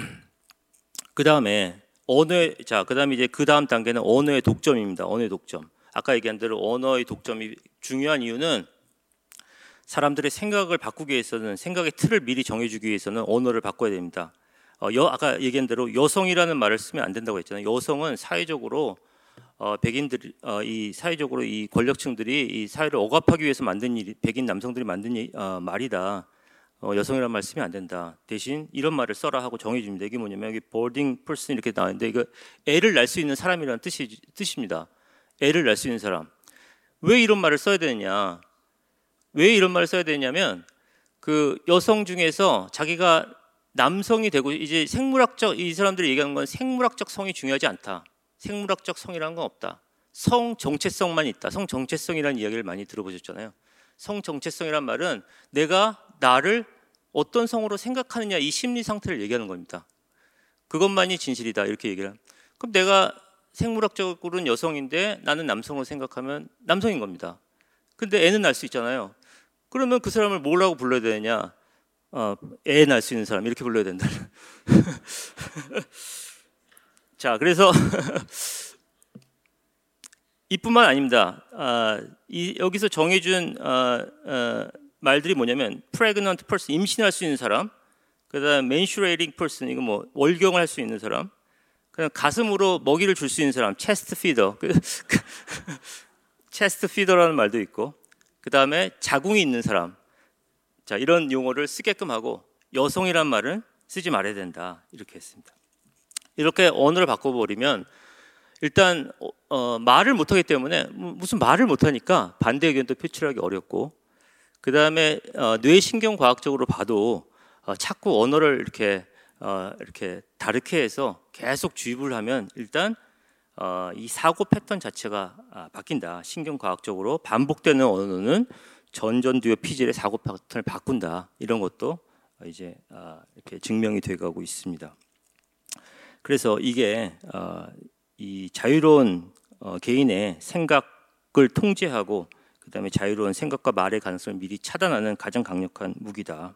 그 다음에 언어의 자, 그 다음에 이제 그 다음 단계는 언어의 독점입니다. 언어의 독점. 아까 얘기한 대로 언어의 독점이 중요한 이유는 사람들의 생각을 바꾸기 위해서는 생각의 틀을 미리 정해주기 위해서는 언어를 바꿔야 됩니다. 어, 여, 아까 얘기한 대로 여성이라는 말을 쓰면 안 된다고 했잖아요. 여성은 사회적으로 어, 백인들 어, 이 사회적으로 이 권력층들이 이 사회를 억압하기 위해서 만든 일, 백인 남성들이 만든 일, 어, 말이다. 어, 여성이란 말 쓰면 안 된다. 대신 이런 말을 써라 하고 정해줍니다. 이게 뭐냐면 여기 boarding person 이렇게 나왔는데 이거 애를 낳을 수 있는 사람이라는 뜻이, 뜻입니다. 애를 낳을 수 있는 사람. 왜 이런 말을 써야 되느냐? 왜 이런 말을 써야 되냐면 그 여성 중에서 자기가 남성이 되고 이제 생물학적 이 사람들이 얘기하는 건 생물학적 성이 중요하지 않다. 생물학적 성이라는 건 없다. 성 정체성만 있다. 성 정체성이라는 이야기를 많이 들어보셨잖아요. 성 정체성이란 말은 내가 나를 어떤 성으로 생각하느냐 이 심리 상태를 얘기하는 겁니다. 그것만이 진실이다 이렇게 얘기를 합니다. 그럼 내가 생물학적으로는 여성인데 나는 남성으로 생각하면 남성인 겁니다. 근데 애는 낳을 수 있잖아요. 그러면 그 사람을 뭐라고 불러야 되느냐? 어, 애 낳을 수 있는 사람 이렇게 불러야 된다. 자, 그래서 이뿐만 아닙니다. 아, 이, 여기서 정해준 어, 어, 말들이 뭐냐면 pregnant person 임신할 수 있는 사람, 그다음 menstruating person 이거 뭐 월경을 할 수 있는 사람, 그다음 가슴으로 먹이를 줄 수 있는 사람 chest feeder, chest feeder라는 말도 있고, 그다음에 자궁이 있는 사람. 자, 이런 용어를 쓰게끔 하고 여성이란 말은 쓰지 말아야 된다 이렇게 했습니다. 이렇게 언어를 바꿔버리면 일단 어, 어, 말을 못하기 때문에 무슨 말을 못하니까 반대 의견도 표출하기 어렵고, 그 다음에 어, 뇌신경과학적으로 봐도 어, 자꾸 언어를 이렇게 어, 이렇게 다르게 해서 계속 주입을 하면 일단 어, 이 사고 패턴 자체가 아, 바뀐다. 신경과학적으로 반복되는 언어는 전전두엽 피질의 사고 패턴을 바꾼다. 이런 것도 이제 아, 이렇게 증명이 돼가고 있습니다. 그래서 이게 어, 이 자유로운 어, 개인의 생각을 통제하고 그다음에 자유로운 생각과 말의 가능성을 미리 차단하는 가장 강력한 무기다.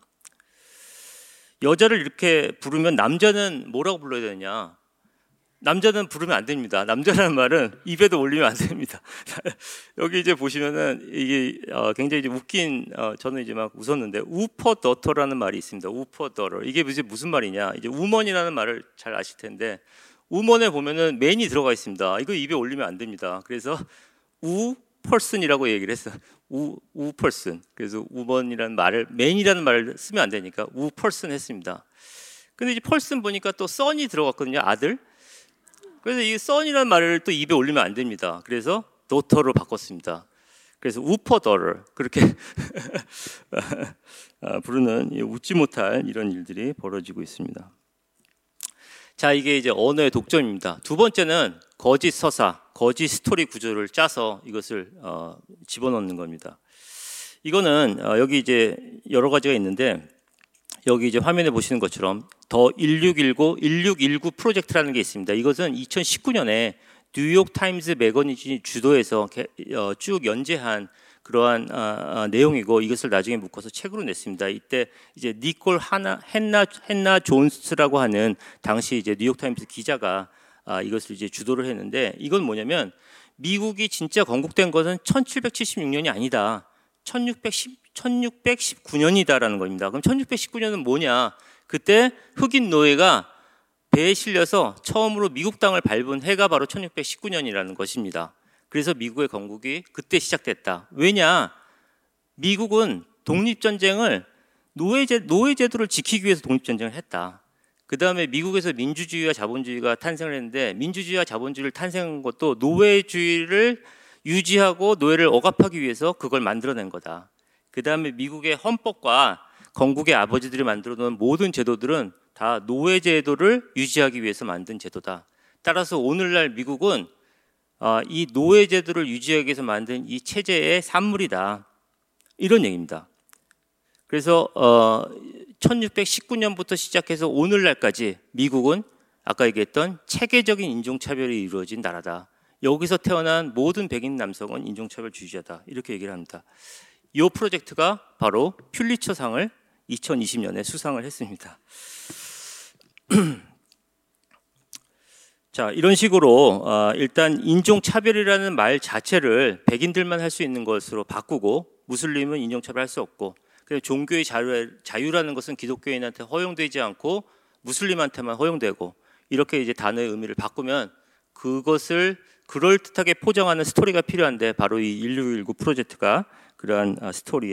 여자를 이렇게 부르면 남자는 뭐라고 불러야 되느냐? 남자는 부르면 안 됩니다. 남자라는 말은 입에도 올리면 안 됩니다. 여기 이제 보시면은 이게 어, 굉장히 이제 웃긴 어, 저는 이제 막 웃었는데 우퍼 더터라는 말이 있습니다. 우퍼 더터 이게 무슨 무슨 말이냐? 이제 우먼이라는 말을 잘 아실 텐데 우먼에 보면은 맨이 들어가 있습니다. 이거 입에 올리면 안 됩니다. 그래서 우 펄슨이라고 얘기를 했어. 우, 우 펄슨. 그래서 우먼이라는 말을 맨이라는 말을 쓰면 안 되니까 우 펄슨 했습니다. 근데 이제 펄슨 보니까 또 선이 들어갔거든요. 아들. 그래서 이 선이라는 말을 또 입에 올리면 안 됩니다. 그래서 도터로 바꿨습니다. 그래서 우퍼 더러 그렇게 부르는 웃지 못할 이런 일들이 벌어지고 있습니다. 자, 이게 이제 언어의 독점입니다. 두 번째는 거짓 서사, 거짓 스토리 구조를 짜서 이것을 어, 집어넣는 겁니다. 이거는 어, 여기 이제 여러 가지가 있는데 여기 이제 화면에 보시는 것처럼 더 일육일구, 일육일구 프로젝트라는 게 있습니다. 이것은 이천십구 년에 뉴욕 타임즈 매거진이 주도해서 어, 쭉 연재한 그러한 어, 어, 내용이고 이것을 나중에 묶어서 책으로 냈습니다. 이때 이제 니콜 하나 헨나 헨나 존스라고 하는 당시 이제 뉴욕 타임스 기자가 아, 이것을 이제 주도를 했는데 이건 뭐냐면 미국이 진짜 건국된 것은 천칠백칠십육 년이 아니다. 천육백십, 천육백십구 년이다라는 겁니다. 그럼 천육백십구 년은 뭐냐? 그때 흑인 노예가 배에 실려서 처음으로 미국 땅을 밟은 해가 바로 천육백십구 년이라는 것입니다. 그래서 미국의 건국이 그때 시작됐다. 왜냐? 미국은 독립전쟁을 노예제, 노예제도를 지키기 위해서 독립전쟁을 했다. 그 다음에 미국에서 민주주의와 자본주의가 탄생을 했는데 민주주의와 자본주의를 탄생한 것도 노예주의를 유지하고 노예를 억압하기 위해서 그걸 만들어낸 거다. 그 다음에 미국의 헌법과 건국의 아버지들이 만들어 놓은 모든 제도들은 다 노예제도를 유지하기 위해서 만든 제도다. 따라서 오늘날 미국은 이 노예제도를 유지하기 위해서 만든 이 체제의 산물이다. 이런 얘기입니다. 그래서 어, 천육백십구 년부터 시작해서 오늘날까지 미국은 아까 얘기했던 체계적인 인종차별이 이루어진 나라다. 여기서 태어난 모든 백인 남성은 인종차별주의자다. 이렇게 얘기를 합니다. 이 프로젝트가 바로 퓰리처상을 이천이십 년에 수상을 했습니다. 자, 이런 식으로 어, 일단 인종차별이라는 말 자체를 백인들만 할 수 있는 것으로 바꾸고 무슬림은 인종차별할 수 없고 그래서 종교의 자유, 자유라는 것은 기독교인한테 허용되지 않고 무슬림한테만 허용되고 이렇게 이제 단어의 의미를 바꾸면 그것을 그럴듯하게 포장하는 스토리가 필요한데 바로 이 일육일구 프로젝트가 그러한 스토리의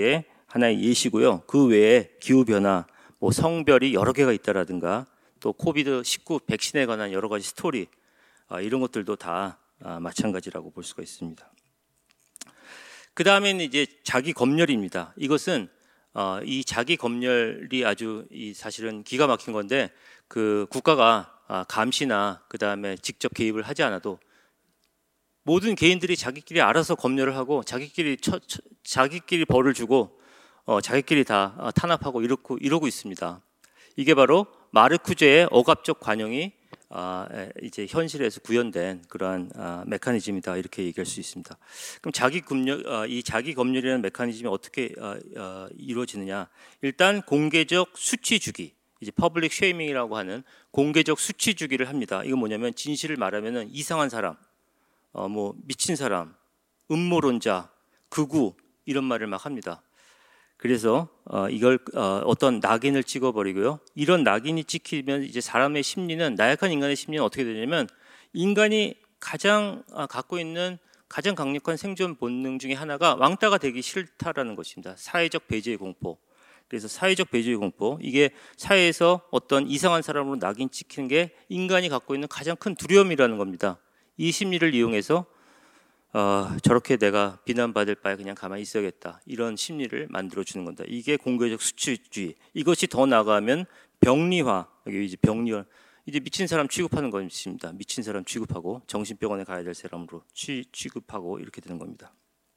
하나의 예시고요. 그 외에 기후 변화, 뭐 성별이 여러 개가 있다라든가 또 코비드 십구 백신에 관한 여러 가지 스토리, 아, 이런 것들도 다 아, 마찬가지라고 볼 수가 있습니다. 그 다음에는 이제 자기 검열입니다. 이것은 어, 이 자기 검열이 아주 이 사실은 기가 막힌 건데 그 국가가 아, 감시나 그 다음에 직접 개입을 하지 않아도 모든 개인들이 자기끼리 알아서 검열을 하고 자기끼리 처, 처, 자기끼리 벌을 주고 어, 자기끼리 다 어, 탄압하고 이러고 이러고 있습니다. 이게 바로 마르쿠제의 억압적 관용이 아, 이제 현실에서 구현된 그러한 아, 메커니즘이다 이렇게 얘기할 수 있습니다. 그럼 자기 검열, 아, 이 자기 검열이라는 메커니즘이 어떻게 아, 아, 이루어지느냐? 일단 공개적 수치 주기, 이제 퍼블릭 쉐이밍이라고 하는 공개적 수치 주기를 합니다. 이건 뭐냐면 진실을 말하면은 이상한 사람, 어, 뭐 미친 사람, 음모론자, 극우 이런 말을 막 합니다. 그래서 어, 이걸 어, 어떤 낙인을 찍어버리고요. 이런 낙인이 찍히면 이제 사람의 심리는, 나약한 인간의 심리는 어떻게 되냐면 인간이 가장 아, 갖고 있는 가장 강력한 생존 본능 중에 하나가 왕따가 되기 싫다라는 것입니다. 사회적 배제의 공포. 그래서 사회적 배제의 공포, 이게 사회에서 어떤 이상한 사람으로 낙인 찍히는 게 인간이 갖고 있는 가장 큰 두려움이라는 겁니다. 이 심리를 이용해서 어, 저렇게 내가 비난받을 바에 그냥 가만히 있어야겠다, 이런 심리를 만들어주는 겁니다. 이게 공개적 수치주의. 이것이 더 나아가면 병리화, 여기 이제 병리화, 이제 미친 사람 취급하는 것입니다. 미친 사람 취급하고 정신병원에 가야 될 사람으로 취, 취급하고 이렇게 되는 겁니다.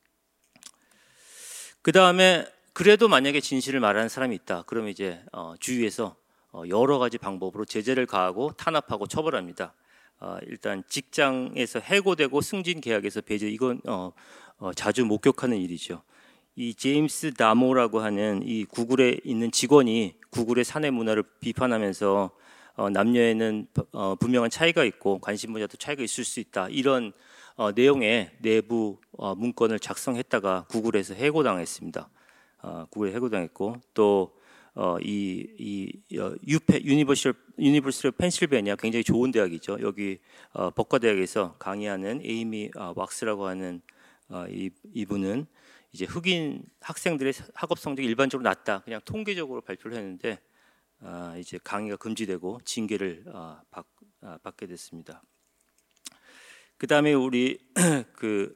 그 다음에 그래도 만약에 진실을 말하는 사람이 있다, 그러면 이제 어, 주위에서 어, 여러 가지 방법으로 제재를 가하고 탄압하고 처벌합니다. 어, 일단 직장에서 해고되고 승진 계약에서 배제, 이건 어, 어, 자주 목격하는 일이죠. 이 제임스 다모라고 하는 이 구글에 있는 직원이 구글의 사내 문화를 비판하면서 어, 남녀에는 어, 분명한 차이가 있고 관심 분야도 차이가 있을 수 있다, 이런 어, 내용의 내부 어, 문건을 작성했다가 구글에서 해고당했습니다. 어, 구글에 해고당했고 또 어, 이, 이 어, 유페 유니버시티 유니버시티 오브 펜실베니아, 굉장히 좋은 대학이죠. 여기 어, 법과대학에서 강의하는 에이미 어, 왁스라고 하는 어, 이, 이분은 이제 흑인 학생들의 학업 성적이 일반적으로 낮다, 그냥 통계적으로 발표를 했는데 어, 이제 강의가 금지되고 징계를 어, 받, 어, 받게 됐습니다. 그 다음에 우리 그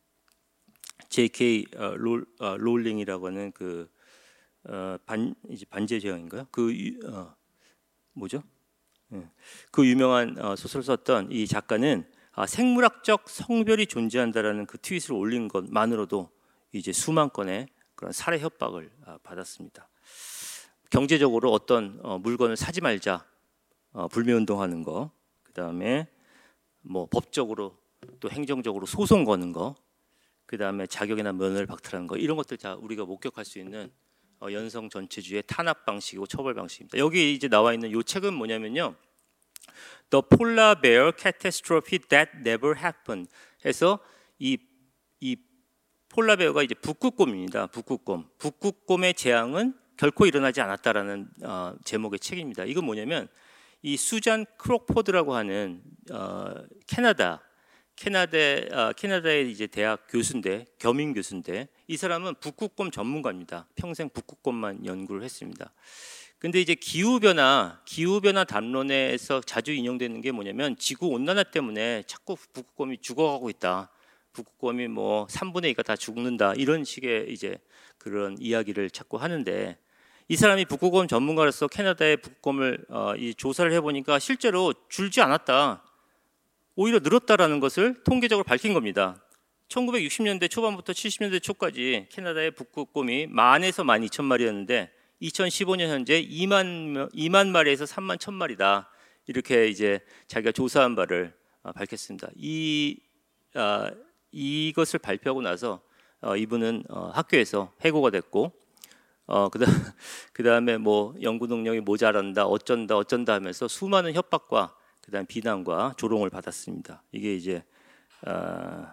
제이케이 어, 롤, 어, 롤링이라고 하는 그 어, 반 이제 반지의 제왕인가요? 그 어, 뭐죠? 예. 그 유명한 어, 소설 썼던 이 작가는 아, 생물학적 성별이 존재한다라는 그 트윗을 올린 것만으로도 이제 수만 건의 그런 살해 협박을 아, 받았습니다. 경제적으로 어떤 어, 물건을 사지 말자, 어, 불매운동하는 거, 그 다음에 뭐 법적으로 또 행정적으로 소송 거는 거, 그 다음에 자격이나 면허를 박탈하는 거, 이런 것들 다 우리가 목격할 수 있는 어, 연성 전체주의의 탄압 방식이고 처벌 방식입니다. 여기 이제 나와 있는 이 책은 뭐냐면요, The Polar Bear Catastrophe That Never Happened 해서 이, 이 폴라베어가 이제 북극곰입니다. 북극곰. 북극곰의 재앙은 결코 일어나지 않았다라는 어, 제목의 책입니다. 이건 뭐냐면 이 수잔 크록포드라고 하는 어, 캐나다 캐나다 어, 캐나다의 이제 대학 교수인데, 겸임 교수인데, 이 사람은 북극곰 전문가입니다. 평생 북극곰만 연구를 했습니다. 근데 이제 기후 변화 기후 변화 담론에서 자주 인용되는 게 뭐냐면 지구 온난화 때문에 자꾸 북극곰이 죽어가고 있다. 북극곰이 뭐 삼분의 이가 다 죽는다, 이런 식의 이제 그런 이야기를 자꾸 하는데, 이 사람이 북극곰 전문가로서 캐나다의 북극곰을 어, 이 조사를 해보니까 실제로 줄지 않았다, 오히려 늘었다라는 것을 통계적으로 밝힌 겁니다. 천구백육십 년대 초반부터 칠십 년대 초까지 캐나다의 북극곰이 만에서 만 이천 마리였는데 이천십오 년 현재 이만, 이만 마리에서 삼만 천 마리다, 이렇게 이제 자기가 조사한 바를 어, 밝혔습니다. 이 어, 이것을 발표하고 나서 어, 이분은 어, 학교에서 해고가 됐고, 어, 그다음 그다음에 뭐 연구 능력이 모자란다, 어쩐다 어쩐다 하면서 수많은 협박과 그다음 비난과 조롱을 받았습니다. 이게 이제 어,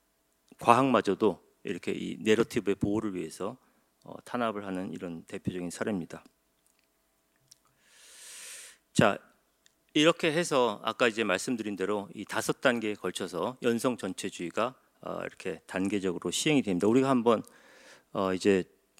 과학마저도 이렇게 이 내러티브의 보호를 위해서 어, 탄압을 하는 이런 대표적인 사례입니다. 자, 이렇게 해서 아까 이제 말씀드린 대로 이 다섯 단계에 걸쳐서 연성 전체주의가 어, 이렇게 단계적으로 시행이 됩니다. 우리가 한번 어, 이제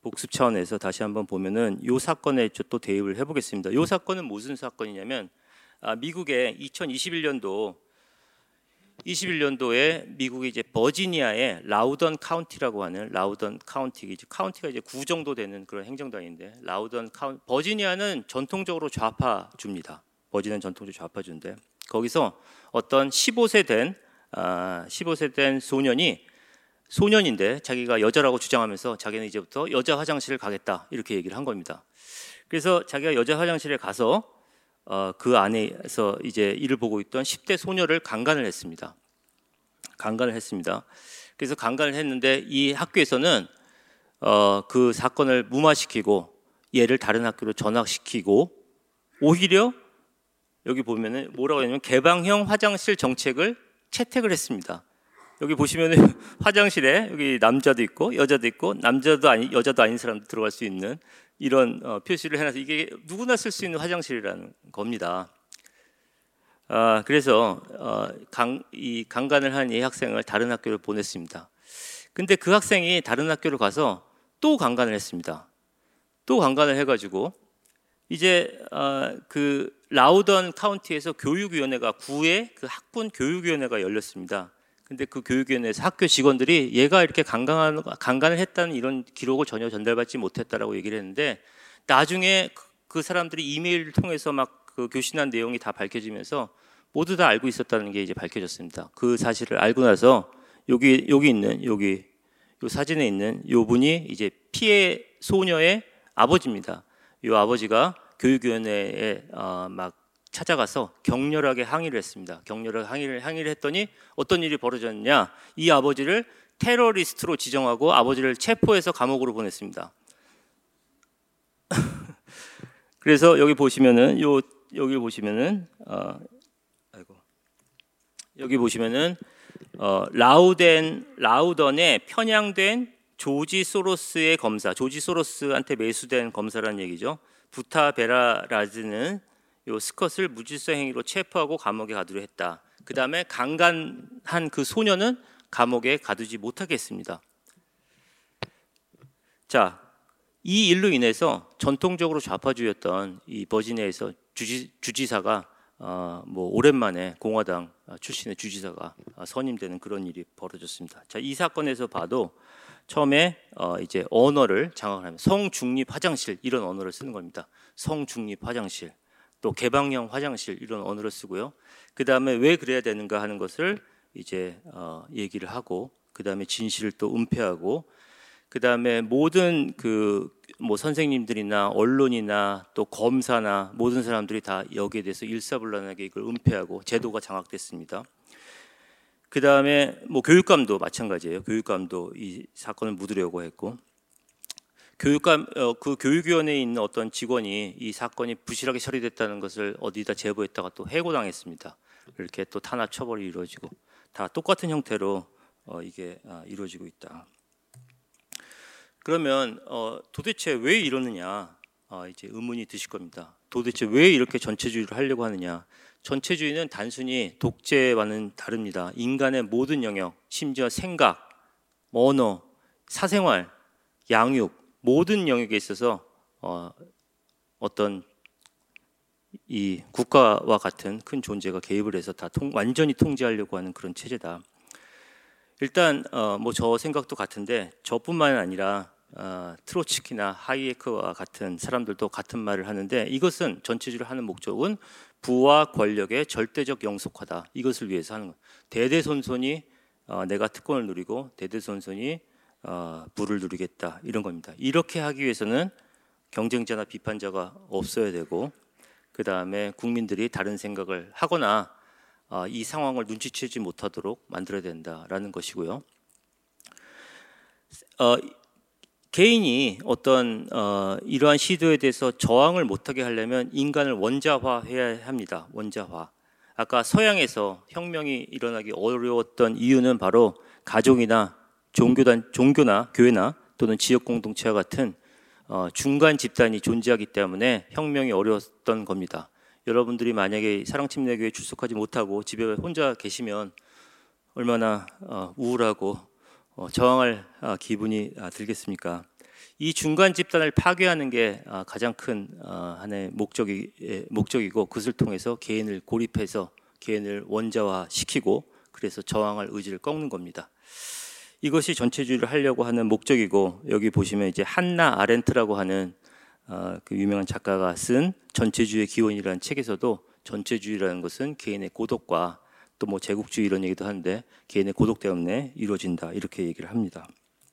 복습 차원에서 다시 한번 보면은 이 사건에 또 대입을 해보겠습니다. 이 사건은 무슨 사건이냐면 아, 미국의 이천이십일 년도 이십일 년도에 미국의 이제 버지니아의 라우던 카운티라고 하는 라우던 카운티 이제 카운티가 이제 구 정도 되는 그런 행정단인데 라우던 카운 버지니아는 전통적으로 좌파주입니다. 버지니아는 전통적으로 좌파주인데 거기서 어떤 십오 세 된 아, 십오 세 된 소년이 소년인데 자기가 여자라고 주장하면서 자기는 이제부터 여자 화장실을 가겠다 이렇게 얘기를 한 겁니다. 그래서 자기가 여자 화장실에 가서 어, 그 안에서 이제 이를 보고 있던 십 대 소녀를 강간을 했습니다. 강간을 했습니다. 그래서 강간을 했는데 이 학교에서는 어, 그 사건을 무마시키고 얘를 다른 학교로 전학시키고 오히려 여기 보면은 뭐라고 하냐면 개방형 화장실 정책을 채택을 했습니다. 여기 보시면은 화장실에 여기 남자도 있고 여자도 있고 남자도 아니 여자도 아닌 사람도 들어갈 수 있는 이런 어, 표시를 해놔서 이게 누구나 쓸 수 있는 화장실이라는 겁니다. 아, 그래서 어, 강, 이 강간을 한 이 학생을 다른 학교로 보냈습니다. 근데 그 학생이 다른 학교로 가서 또 강간을 했습니다. 또 강간을 해가지고 이제 어, 그 라우던 카운티에서 교육위원회가 구의 그 학군 교육위원회가 열렸습니다. 근데 그 교육위원회에서 학교 직원들이 얘가 이렇게 강간을, 강간을 했다는 이런 기록을 전혀 전달받지 못했다라고 얘기를 했는데 나중에 그 사람들이 이메일을 통해서 막 그 교신한 내용이 다 밝혀지면서 모두 다 알고 있었다는 게 이제 밝혀졌습니다. 그 사실을 알고 나서 여기 여기 있는 여기 요 사진에 있는 요 분이 이제 피해 소녀의 아버지입니다. 요 아버지가 교육위원회에 어, 막 찾아가서 격렬하게 항의를 했습니다. 격렬하게 항의를 항의를 했더니 어떤 일이 벌어졌냐? 이 아버지를 테러리스트로 지정하고 아버지를 체포해서 감옥으로 보냈습니다. 그래서 여기 보시면은 요 여기 보시면은 어, 아이고 여기 보시면은 어, 라우덴 라우던에 편향된 조지 소로스의 검사, 조지 소로스한테 매수된 검사라는 얘기죠. 부타 베라라즈는 요 스컷을 무질서 행위로 체포하고 감옥에 가두려 했다. 그 다음에 강간한 그 소녀는 감옥에 가두지 못하게 했습니다. 자, 이 일로 인해서 전통적으로 좌파주였던 이 버지니아에서 주지, 주지사가 어, 뭐 오랜만에 공화당 출신의 주지사가 선임되는 그런 일이 벌어졌습니다. 자, 이 사건에서 봐도 처음에 어, 이제 언어를 장악을 하면 성중립 화장실 이런 언어를 쓰는 겁니다. 성중립 화장실. 또 개방형 화장실 이런 언어를 쓰고요. 그 다음에 왜 그래야 되는가 하는 것을 이제 어, 얘기를 하고, 그 다음에 진실을 또 은폐하고, 그 다음에 모든 그 뭐 선생님들이나 언론이나 또 검사나 모든 사람들이 다 여기에 대해서 일사불란하게 이걸 은폐하고 제도가 장악됐습니다. 그 다음에 뭐 교육감도 마찬가지예요. 교육감도 이 사건을 묻으려고 했고. 교육감 어, 그 교육위원회에 있는 어떤 직원이 이 사건이 부실하게 처리됐다는 것을 어디다 제보했다가 또 해고당했습니다. 이렇게 또 탄압 처벌이 이루어지고 다 똑같은 형태로 어, 이게 아, 이루어지고 있다. 그러면 어, 도대체 왜 이러느냐 어, 이제 의문이 드실 겁니다. 도대체 왜 이렇게 전체주의를 하려고 하느냐? 전체주의는 단순히 독재와는 다릅니다. 인간의 모든 영역, 심지어 생각, 언어, 사생활, 양육 모든 영역에 있어서 어, 어떤 이 국가와 같은 큰 존재가 개입을 해서 다 통, 완전히 통제하려고 하는 그런 체제다. 일단 어, 뭐 저 생각도 같은데 저뿐만 아니라 어, 트로츠키나 하이에크와 같은 사람들도 같은 말을 하는데 이것은 전체주의를 하는 목적은 부와 권력의 절대적 영속화다. 이것을 위해서 하는 것. 대대손손이 어, 내가 특권을 누리고 대대손손이 어, 부를 누리겠다 이런 겁니다. 이렇게 하기 위해서는 경쟁자나 비판자가 없어야 되고 그 다음에 국민들이 다른 생각을 하거나 어, 이 상황을 눈치채지 못하도록 만들어야 된다라는 것이고요. 어, 개인이 어떤 어, 이러한 시도에 대해서 저항을 못하게 하려면 인간을 원자화해야 합니다. 원자화. 아까 서양에서 혁명이 일어나기 어려웠던 이유는 바로 가족이나 종교단, 종교나 교회나 또는 지역 공동체와 같은 어, 중간 집단이 존재하기 때문에 혁명이 어려웠던 겁니다. 여러분들이 만약에 사랑침례교회에 출석하지 못하고 집에 혼자 계시면 얼마나 어, 우울하고 어, 저항할 어, 기분이 아, 들겠습니까? 이 중간 집단을 파괴하는 게 가장 큰 하나의 목적이, 목적이고 그것을 통해서 개인을 고립해서 개인을 원자화시키고 그래서 저항할 의지를 꺾는 겁니다. 이것이 전체주의를 하려고 하는 목적이고 여기 보시면 이제 한나 아렌트라고 하는 그 유명한 작가가 쓴 전체주의의 기원이라는 책에서도 전체주의라는 것은 개인의 고독과 또 뭐 제국주의 이런 얘기도 하는데 개인의 고독 때문에 이루어진다 이렇게 얘기를 합니다.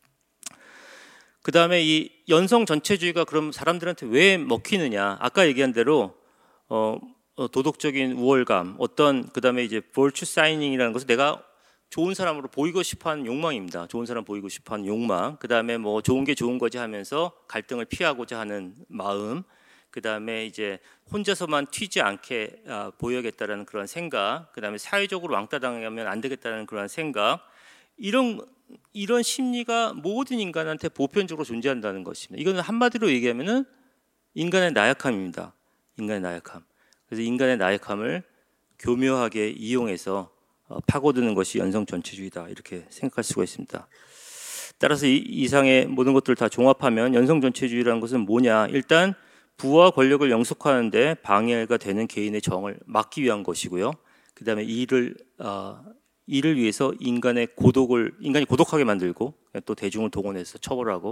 그 다음에 이 연성 전체주의가 그럼 사람들한테 왜 먹히느냐? 아까 얘기한 대로 어, 도덕적인 우월감, 어떤 그 다음에 이제 virtue signing이라는 것은 내가 좋은 사람으로 보이고 싶어하는 욕망입니다. 좋은 사람 보이고 싶어하는 욕망. 그 다음에 뭐 좋은 게 좋은 거지 하면서 갈등을 피하고자 하는 마음. 그 다음에 이제 혼자서만 튀지 않게 아, 보여야겠다라는 그런 생각. 그 다음에 사회적으로 왕따 당하면 안 되겠다는 그런 생각. 이런 이런 심리가 모든 인간한테 보편적으로 존재한다는 것입니다. 이거는 한마디로 얘기하면은 인간의 나약함입니다. 인간의 나약함. 그래서 인간의 나약함을 교묘하게 이용해서 파고드는 것이 연성 전체주의다 이렇게 생각할 수가 있습니다. 따라서 이 이상의 모든 것들을 다 종합하면 연성 전체주의라는 것은 뭐냐? 일단 부와 권력을 영속하는데 방해가 되는 개인의 정을 막기 위한 것이고요. 그 다음에 이를 어, 이를 위해서 인간의 고독을 인간이 고독하게 만들고 또 대중을 동원해서 처벌하고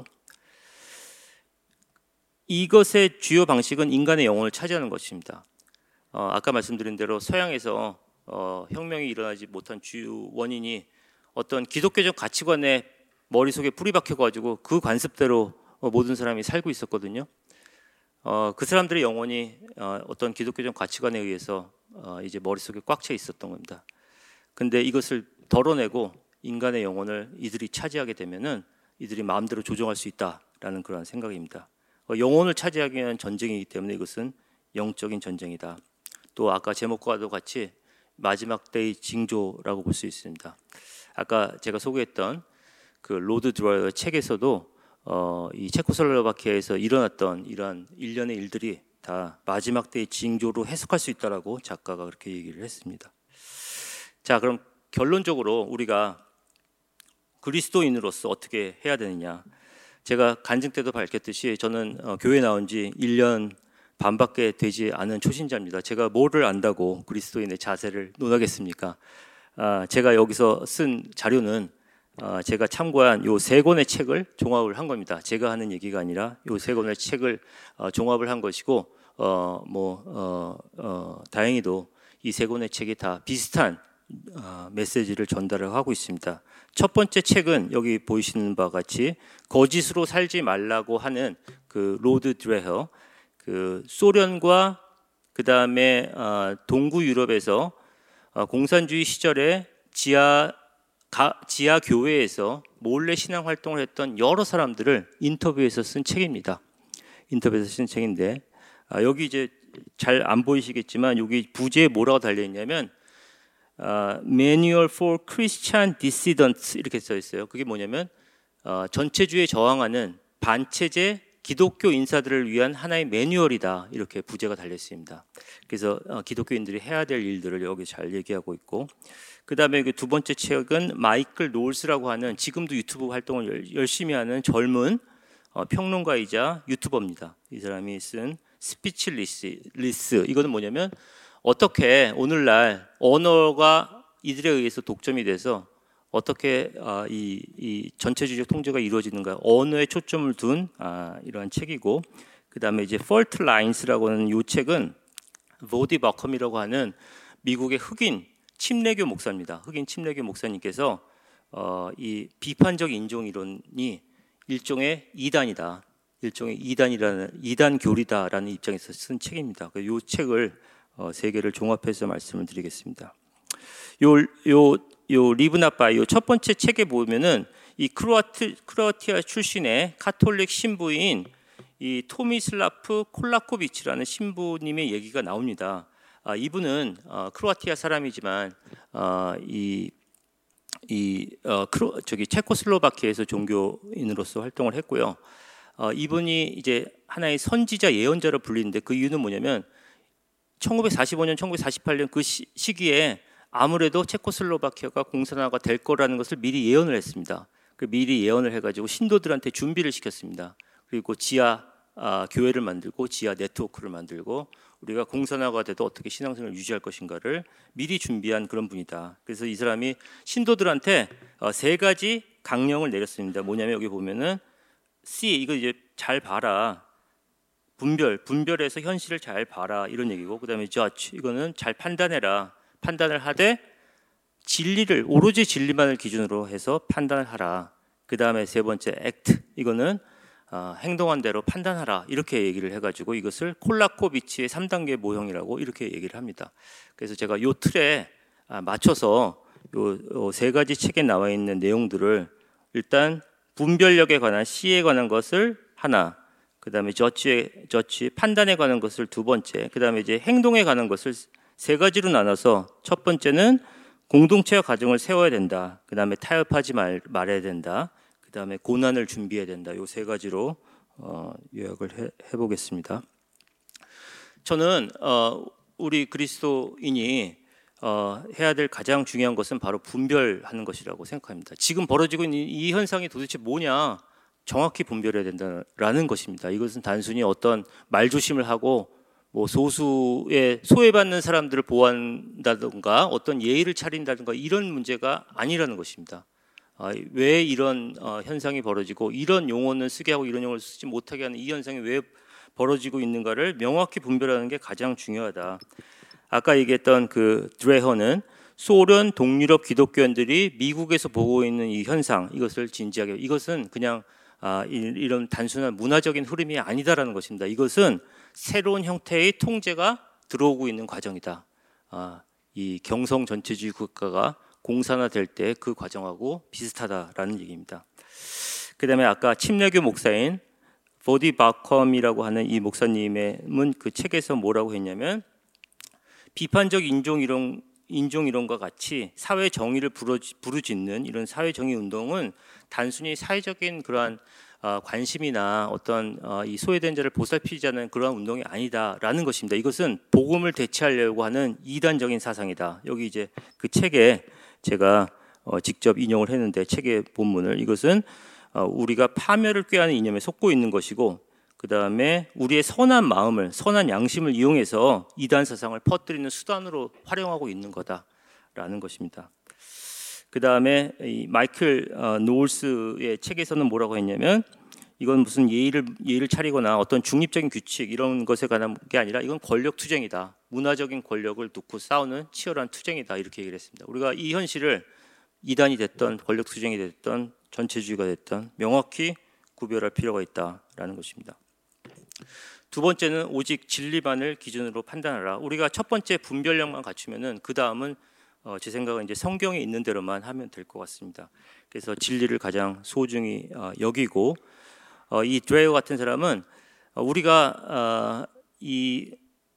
이것의 주요 방식은 인간의 영혼을 차지하는 것입니다. 어, 아까 말씀드린 대로 서양에서 어, 혁명이 일어나지 못한 주요 원인이 어떤 기독교적 가치관에 머릿속에 뿌리 박혀가지고 그 관습대로 어, 모든 사람이 살고 있었거든요. 어, 그 사람들의 영혼이 어, 어떤 기독교적 가치관에 의해서 어, 이제 머릿속에 꽉 차 있었던 겁니다. 근데 이것을 덜어내고 인간의 영혼을 이들이 차지하게 되면은 이들이 마음대로 조종할 수 있다라는 그런 생각입니다. 어, 영혼을 차지하기 위한 전쟁이기 때문에 이것은 영적인 전쟁이다. 또 아까 제목과도 같이 마지막 때의 징조라고 볼 수 있습니다. 아까 제가 소개했던 그 로드 드라이어 책에서도 어, 이 체코슬로바키아에서 일어났던 이러한 일련의 일들이 다 마지막 때의 징조로 해석할 수 있다라고 작가가 그렇게 얘기를 했습니다. 자, 그럼 결론적으로 우리가 그리스도인으로서 어떻게 해야 되느냐? 제가 간증 때도 밝혔듯이 저는 어, 교회 나온 지 일 년 반밖에 되지 않은 초신자입니다. 제가 뭐를 안다고 그리스도인의 자세를 논하겠습니까? 아, 제가 여기서 쓴 자료는 아, 제가 참고한 요 세 권의 책을 종합을 한 겁니다. 제가 하는 얘기가 아니라 요 세 권의 책을 어, 종합을 한 것이고, 어, 뭐 어, 어, 다행히도 이 세 권의 책이 다 비슷한 어, 메시지를 전달을 하고 있습니다. 첫 번째 책은 여기 보이시는 바와 같이 거짓으로 살지 말라고 하는 그 로드 드레허, 그 소련과 그 다음에 어, 동구 유럽에서 어, 공산주의 시절에 지하 가, 지하 교회에서 몰래 신앙 활동을 했던 여러 사람들을 인터뷰해서 쓴 책입니다. 인터뷰해서 쓴 책인데 아, 여기 이제 잘 안 보이시겠지만 여기 부제에 뭐라고 달려 있냐면 어, Manual for Christian Dissidents 이렇게 써 있어요. 그게 뭐냐면 어, 전체주의에 저항하는 반체제 기독교 인사들을 위한 하나의 매뉴얼이다 이렇게 부제가 달려 있습니다. 그래서 어, 기독교인들이 해야 될 일들을 여기 잘 얘기하고 있고, 그 다음에 그 두 번째 책은 마이클 노울스라고 하는 지금도 유튜브 활동을 열, 열심히 하는 젊은 어, 평론가이자 유튜버입니다. 이 사람이 쓴 스피치리스, 이거는 뭐냐면 어떻게 오늘날 언어가 이들에 의해서 독점이 돼서 어떻게 이, 이 전체주의적 통제가 이루어지는가, 언어에 초점을 둔 아, 이러한 책이고, 그 다음에 이제 Fault Lines라고 하는 이 책은 보디 버컴이라고 하는 미국의 흑인 침례교 목사입니다. 흑인 침례교 목사님께서 어, 이 비판적 인종 이론이 일종의 이단이다, 일종의 이단이라는 이단 교리다라는 입장에서 쓴 책입니다. 이 책을 어, 세 개를 종합해서 말씀을 드리겠습니다. 요, 요, 요 리브나빠 요 첫 번째 책에 보면은 이 크로아트, 크로아티아 출신의 카톨릭 신부인 이 토미슬라프 콜라코비치라는 신부님의 얘기가 나옵니다. 아, 이분은 어, 크로아티아 사람이지만 어, 이, 이 어, 크로, 저기 체코슬로바키아에서 종교인으로서 활동을 했고요. 어, 이분이 이제 하나의 선지자 예언자로 불리는데 그 이유는 뭐냐면 천구백사십오 년, 천구백사십팔 년 그 시기에 아무래도 체코슬로바키아가 공산화가 될 거라는 것을 미리 예언을 했습니다. 그 미리 예언을 해가지고 신도들한테 준비를 시켰습니다. 그리고 지하 아, 교회를 만들고 지하 네트워크를 만들고 우리가 공산화가 돼도 어떻게 신앙생활을 유지할 것인가를 미리 준비한 그런 분이다. 그래서 이 사람이 신도들한테 어, 세 가지 강령을 내렸습니다. 뭐냐면 여기 보면은 C 이거 이제 잘 봐라. 분별, 분별해서 현실을 잘 봐라 이런 얘기고, 그다음에 judge 이거는 잘 판단해라. 판단을 하되 진리를 오로지 진리만을 기준으로 해서 판단을 하라. 그다음에 세 번째 act 이거는 어, 행동한 대로 판단하라 이렇게 얘기를 해가지고 이것을 콜라코비치의 삼 단계 모형이라고 이렇게 얘기를 합니다. 그래서 제가 요 틀에 맞춰서 요 세 가지 책에 나와 있는 내용들을 일단 분별력에 관한 C에 관한 것을 하나, 그 다음에 저치에 저치 판단에 관한 것을 두 번째, 그 다음에 이제 행동에 관한 것을 세 가지로 나눠서 첫 번째는 공동체와 가정을 세워야 된다. 그 다음에 타협하지 말, 말아야 된다. 그 다음에 고난을 준비해야 된다. 요 세 가지로 어, 요약을 해, 해보겠습니다. 저는 어, 우리 그리스도인이 어, 해야 될 가장 중요한 것은 바로 분별하는 것이라고 생각합니다. 지금 벌어지고 있는 이 현상이 도대체 뭐냐? 정확히 분별해야 된다라는 것입니다. 이것은 단순히 어떤 말조심을 하고 뭐 소수의 소외받는 사람들을 보호한다든가 어떤 예의를 차린다든가 이런 문제가 아니라는 것입니다. 아, 왜 이런 어, 현상이 벌어지고 이런 용어는 쓰게 하고 이런 용어를 쓰지 못하게 하는 이 현상이 왜 벌어지고 있는가를 명확히 분별하는 게 가장 중요하다. 아까 얘기했던 그 드레허는 소련 동유럽 기독교인들이 미국에서 보고 있는 이 현상, 이것을 진지하게, 이것은 그냥 아, 이런 단순한 문화적인 흐름이 아니다라는 것입니다. 이것은 새로운 형태의 통제가 들어오고 있는 과정이다. 아, 이 경성 전체주의 국가가 공산화될 때 그 과정하고 비슷하다라는 얘기입니다. 그 다음에 아까 침례교 목사인 보디 바컴이라고 하는 이 목사님은 그 책에서 뭐라고 했냐면, 비판적 인종이론, 인종이론과 같이 사회 정의를 부르짖는 이런 사회 정의 운동은 단순히 사회적인 그러한 관심이나 어떤 이 소외된 자를 보살피자는 그러한 운동이 아니다라는 것입니다. 이것은 복음을 대체하려고 하는 이단적인 사상이다. 여기 이제 그 책에 제가 직접 인용을 했는데, 책의 본문을, 이것은 우리가 파멸을 꾀하는 이념에 속고 있는 것이고, 그 다음에 우리의 선한 마음을, 선한 양심을 이용해서 이단 사상을 퍼뜨리는 수단으로 활용하고 있는 거다라는 것입니다. 그 다음에 이 마이클 어, 노울스의 책에서는 뭐라고 했냐면, 이건 무슨 예의를 예의를 차리거나 어떤 중립적인 규칙 이런 것에 관한 게 아니라 이건 권력 투쟁이다. 문화적인 권력을 놓고 싸우는 치열한 투쟁이다. 이렇게 얘기를 했습니다. 우리가 이 현실을 이단이 됐던 권력 투쟁이 됐던 전체주의가 됐던 명확히 구별할 필요가 있다라는 것입니다. 두 번째는 오직 진리만을 기준으로 판단하라. 우리가 첫 번째 분별력만 갖추면은 그 다음은 어, 제 생각은 이제 성경에 있는 대로만 하면 될 것 같습니다. 그래서 진리를 가장 소중히 어, 여기고, 어, 이 드레이어 같은 사람은 어, 우리가 어, 이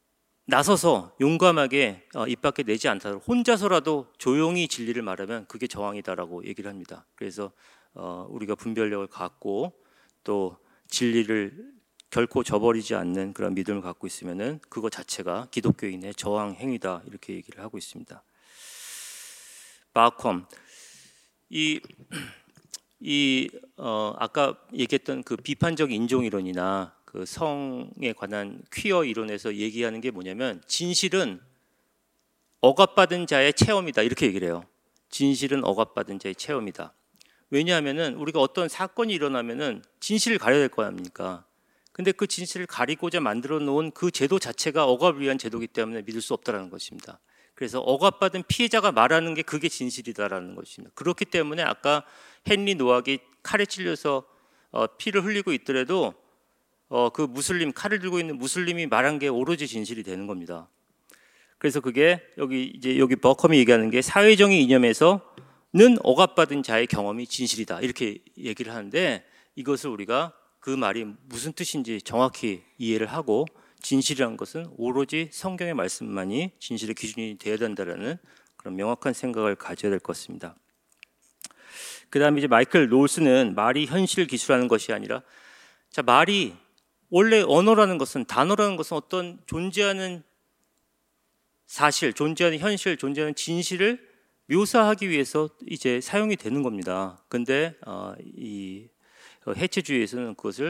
나서서 용감하게 어, 입 밖에 내지 않더라도 혼자서라도 조용히 진리를 말하면 그게 저항이다라고 얘기를 합니다. 그래서 어, 우리가 분별력을 갖고 또 진리를 결코 저버리지 않는 그런 믿음을 갖고 있으면은 그거 자체가 기독교인의 저항 행위다, 이렇게 얘기를 하고 있습니다. 바컴, 이, 이 어, 아까 얘기했던 그 비판적 인종이론이나 그 성에 관한 퀴어 이론에서 얘기하는 게 뭐냐면, 진실은 억압받은 자의 체험이다, 이렇게 얘기를 해요. 진실은 억압받은 자의 체험이다. 왜냐하면은 우리가 어떤 사건이 일어나면은 진실을 가려야 될 거 아닙니까? 근데 그 진실을 가리고자 만들어 놓은 그 제도 자체가 억압을 위한 제도이기 때문에 믿을 수 없다는 것입니다. 그래서 억압받은 피해자가 말하는 게 그게 진실이다라는 것입니다. 그렇기 때문에 아까 헨리 노악이 칼에 찔려서 어, 피를 흘리고 있더라도 어, 그 무슬림, 칼을 들고 있는 무슬림이 말한 게 오로지 진실이 되는 겁니다. 그래서 그게 여기 이제 여기 버컴이 얘기하는 게 사회정의 이념에서는 억압받은 자의 경험이 진실이다, 이렇게 얘기를 하는데, 이것을 우리가 그 말이 무슨 뜻인지 정확히 이해를 하고, 진실이라는 것은 오로지 성경의 말씀만이 진실의 기준이 되어야 된다는 그런 명확한 생각을 가져야 될 것 같습니다. 그 다음에 이제 마이클 노울스는 말이 현실 기술하는 것이 아니라, 자, 말이 원래 언어라는 것은, 단어라는 것은 어떤 존재하는 사실, 존재하는 현실, 존재하는 진실을 묘사하기 위해서 이제 사용이 되는 겁니다. 근데 어, 이 해체주의에서는 그것을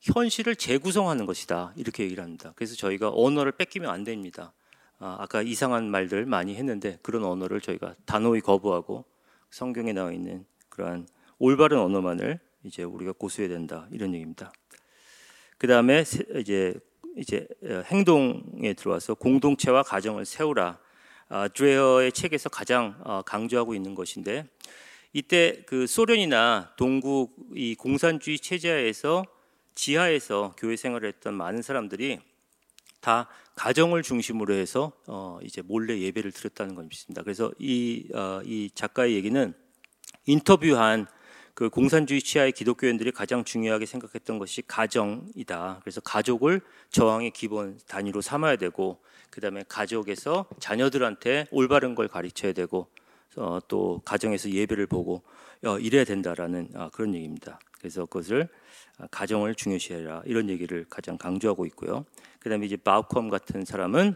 현실을 재구성하는 것이다 이렇게 얘기를 합니다. 그래서 저희가 언어를 뺏기면 안 됩니다. 아, 아까 이상한 말들 많이 했는데 그런 언어를 저희가 단호히 거부하고 성경에 나와 있는 그러한 올바른 언어만을 이제 우리가 고수해야 된다 이런 얘기입니다. 그 다음에 이제 이제 행동에 들어와서 공동체와 가정을 세우라. 아, 드레어의 책에서 가장 어, 강조하고 있는 것인데 이때 그 소련이나 동국 이 공산주의 체제하에서 지하에서 교회 생활을 했던 많은 사람들이 다 가정을 중심으로 해서 어, 이제 몰래 예배를 드렸다는 것입니다. 그래서 이, 어, 이 작가의 얘기는 인터뷰한 그 공산주의 치하의 기독교인들이 가장 중요하게 생각했던 것이 가정이다. 그래서 가족을 저항의 기본 단위로 삼아야 되고, 그 다음에 가족에서 자녀들한테 올바른 걸 가르쳐야 되고, 어, 또 가정에서 예배를 보고 어, 이래야 된다라는 아, 그런 얘기입니다. 그래서 그것을 가정을 중요시해라 이런 얘기를 가장 강조하고 있고요. 그 다음에 이제 마우컴 같은 사람은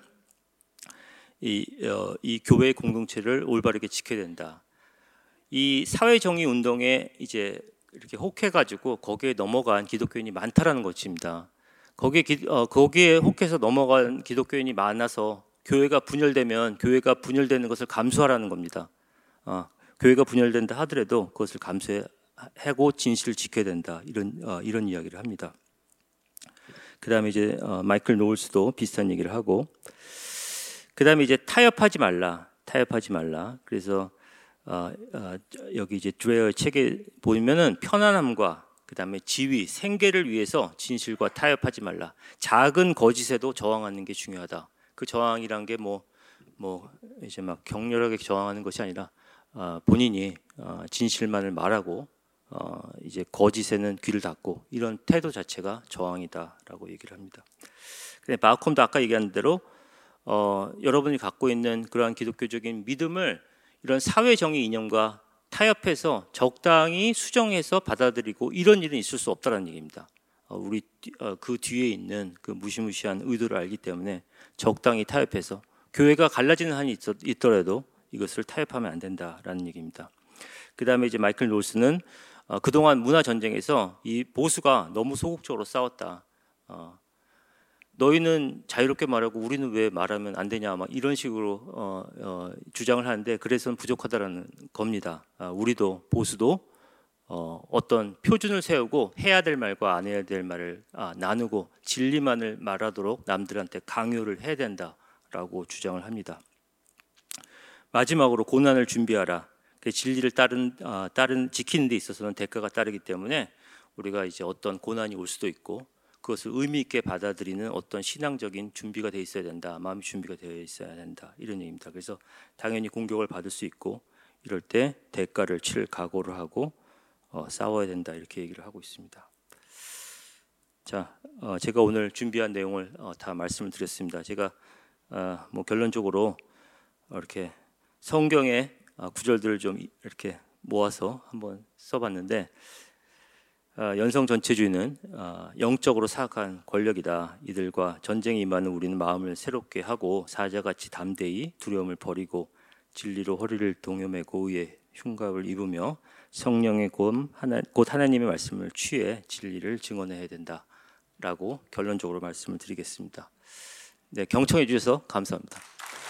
이, 어, 이 교회 공동체를 올바르게 지켜야 된다. 이 사회정의 운동에 이제 이렇게 혹해가지고 거기에 넘어간 기독교인이 많다라는 것입니다. 거기에, 어, 거기에 혹해서 넘어간 기독교인이 많아서 교회가 분열되면 교회가 분열되는 것을 감수하라는 겁니다. 어, 교회가 분열된다 하더라도 그것을 감수하고 진실을 지켜야 된다 이런 어, 이런 이야기를 합니다. 그 다음에 이제 어, 마이클 노울스도 비슷한 얘기를 하고, 그 다음에 이제 타협하지 말라, 타협하지 말라. 그래서 어, 어, 여기 이제 드레어 책에 보면은 편안함과 그 다음에 지위, 생계를 위해서 진실과 타협하지 말라. 작은 거짓에도 저항하는 게 중요하다. 그 저항이란 게 뭐 뭐 이제 막 격렬하게 저항하는 것이 아니라 어, 본인이 어, 진실만을 말하고 어, 이제 거짓에는 귀를 닫고 이런 태도 자체가 저항이다라고 얘기를 합니다. 근데 마우컴도 아까 얘기한 대로 어, 여러분이 갖고 있는 그러한 기독교적인 믿음을 이런 사회정의 이념과 타협해서 적당히 수정해서 받아들이고 이런 일은 있을 수 없다는 얘기입니다. 어, 우리 어, 그 뒤에 있는 그 무시무시한 의도를 알기 때문에 적당히 타협해서 교회가 갈라지는 한이 있, 있더라도 이것을 타협하면 안 된다라는 얘기입니다. 그 다음에 이제 마이클 노스는 어, 그동안 문화 전쟁에서 이 보수가 너무 소극적으로 싸웠다. 어, 너희는 자유롭게 말하고 우리는 왜 말하면 안 되냐, 막 이런 식으로 어, 어, 주장을 하는데 그래서는 부족하다라는 겁니다. 아, 우리도 보수도 어, 어떤 표준을 세우고 해야 될 말과 안 해야 될 말을 아, 나누고 진리만을 말하도록 남들한테 강요를 해야 된다라고 주장을 합니다. 마지막으로 고난을 준비하라. 그 진리를 따른 아, 따른 지키는 데 있어서는 대가가 따르기 때문에 우리가 이제 어떤 고난이 올 수도 있고 그것을 의미 있게 받아들이는 어떤 신앙적인 준비가 돼 있어야 된다. 마음이 준비가 되어 있어야 된다. 이런 얘기입니다. 그래서 당연히 공격을 받을 수 있고 이럴 때 대가를 치를 각오를 하고 어, 싸워야 된다. 이렇게 얘기를 하고 있습니다. 자, 어, 제가 오늘 준비한 내용을 어, 다 말씀을 드렸습니다. 제가 어, 뭐 결론적으로 이렇게 성경의 어, 구절들을 좀 이렇게 모아서 한번 써봤는데, 어, 연성 전체주의는 어, 영적으로 사악한 권력이다. 이들과 전쟁에 임하는 우리는 마음을 새롭게 하고 사자같이 담대히 두려움을 버리고 진리로 허리를 동여매고 의의 흉갑을 입으며 성령의 곧, 하나, 곧 하나님의 말씀을 취해 진리를 증언해야 된다라고 결론적으로 말씀을 드리겠습니다. 네, 경청해 주셔서 감사합니다.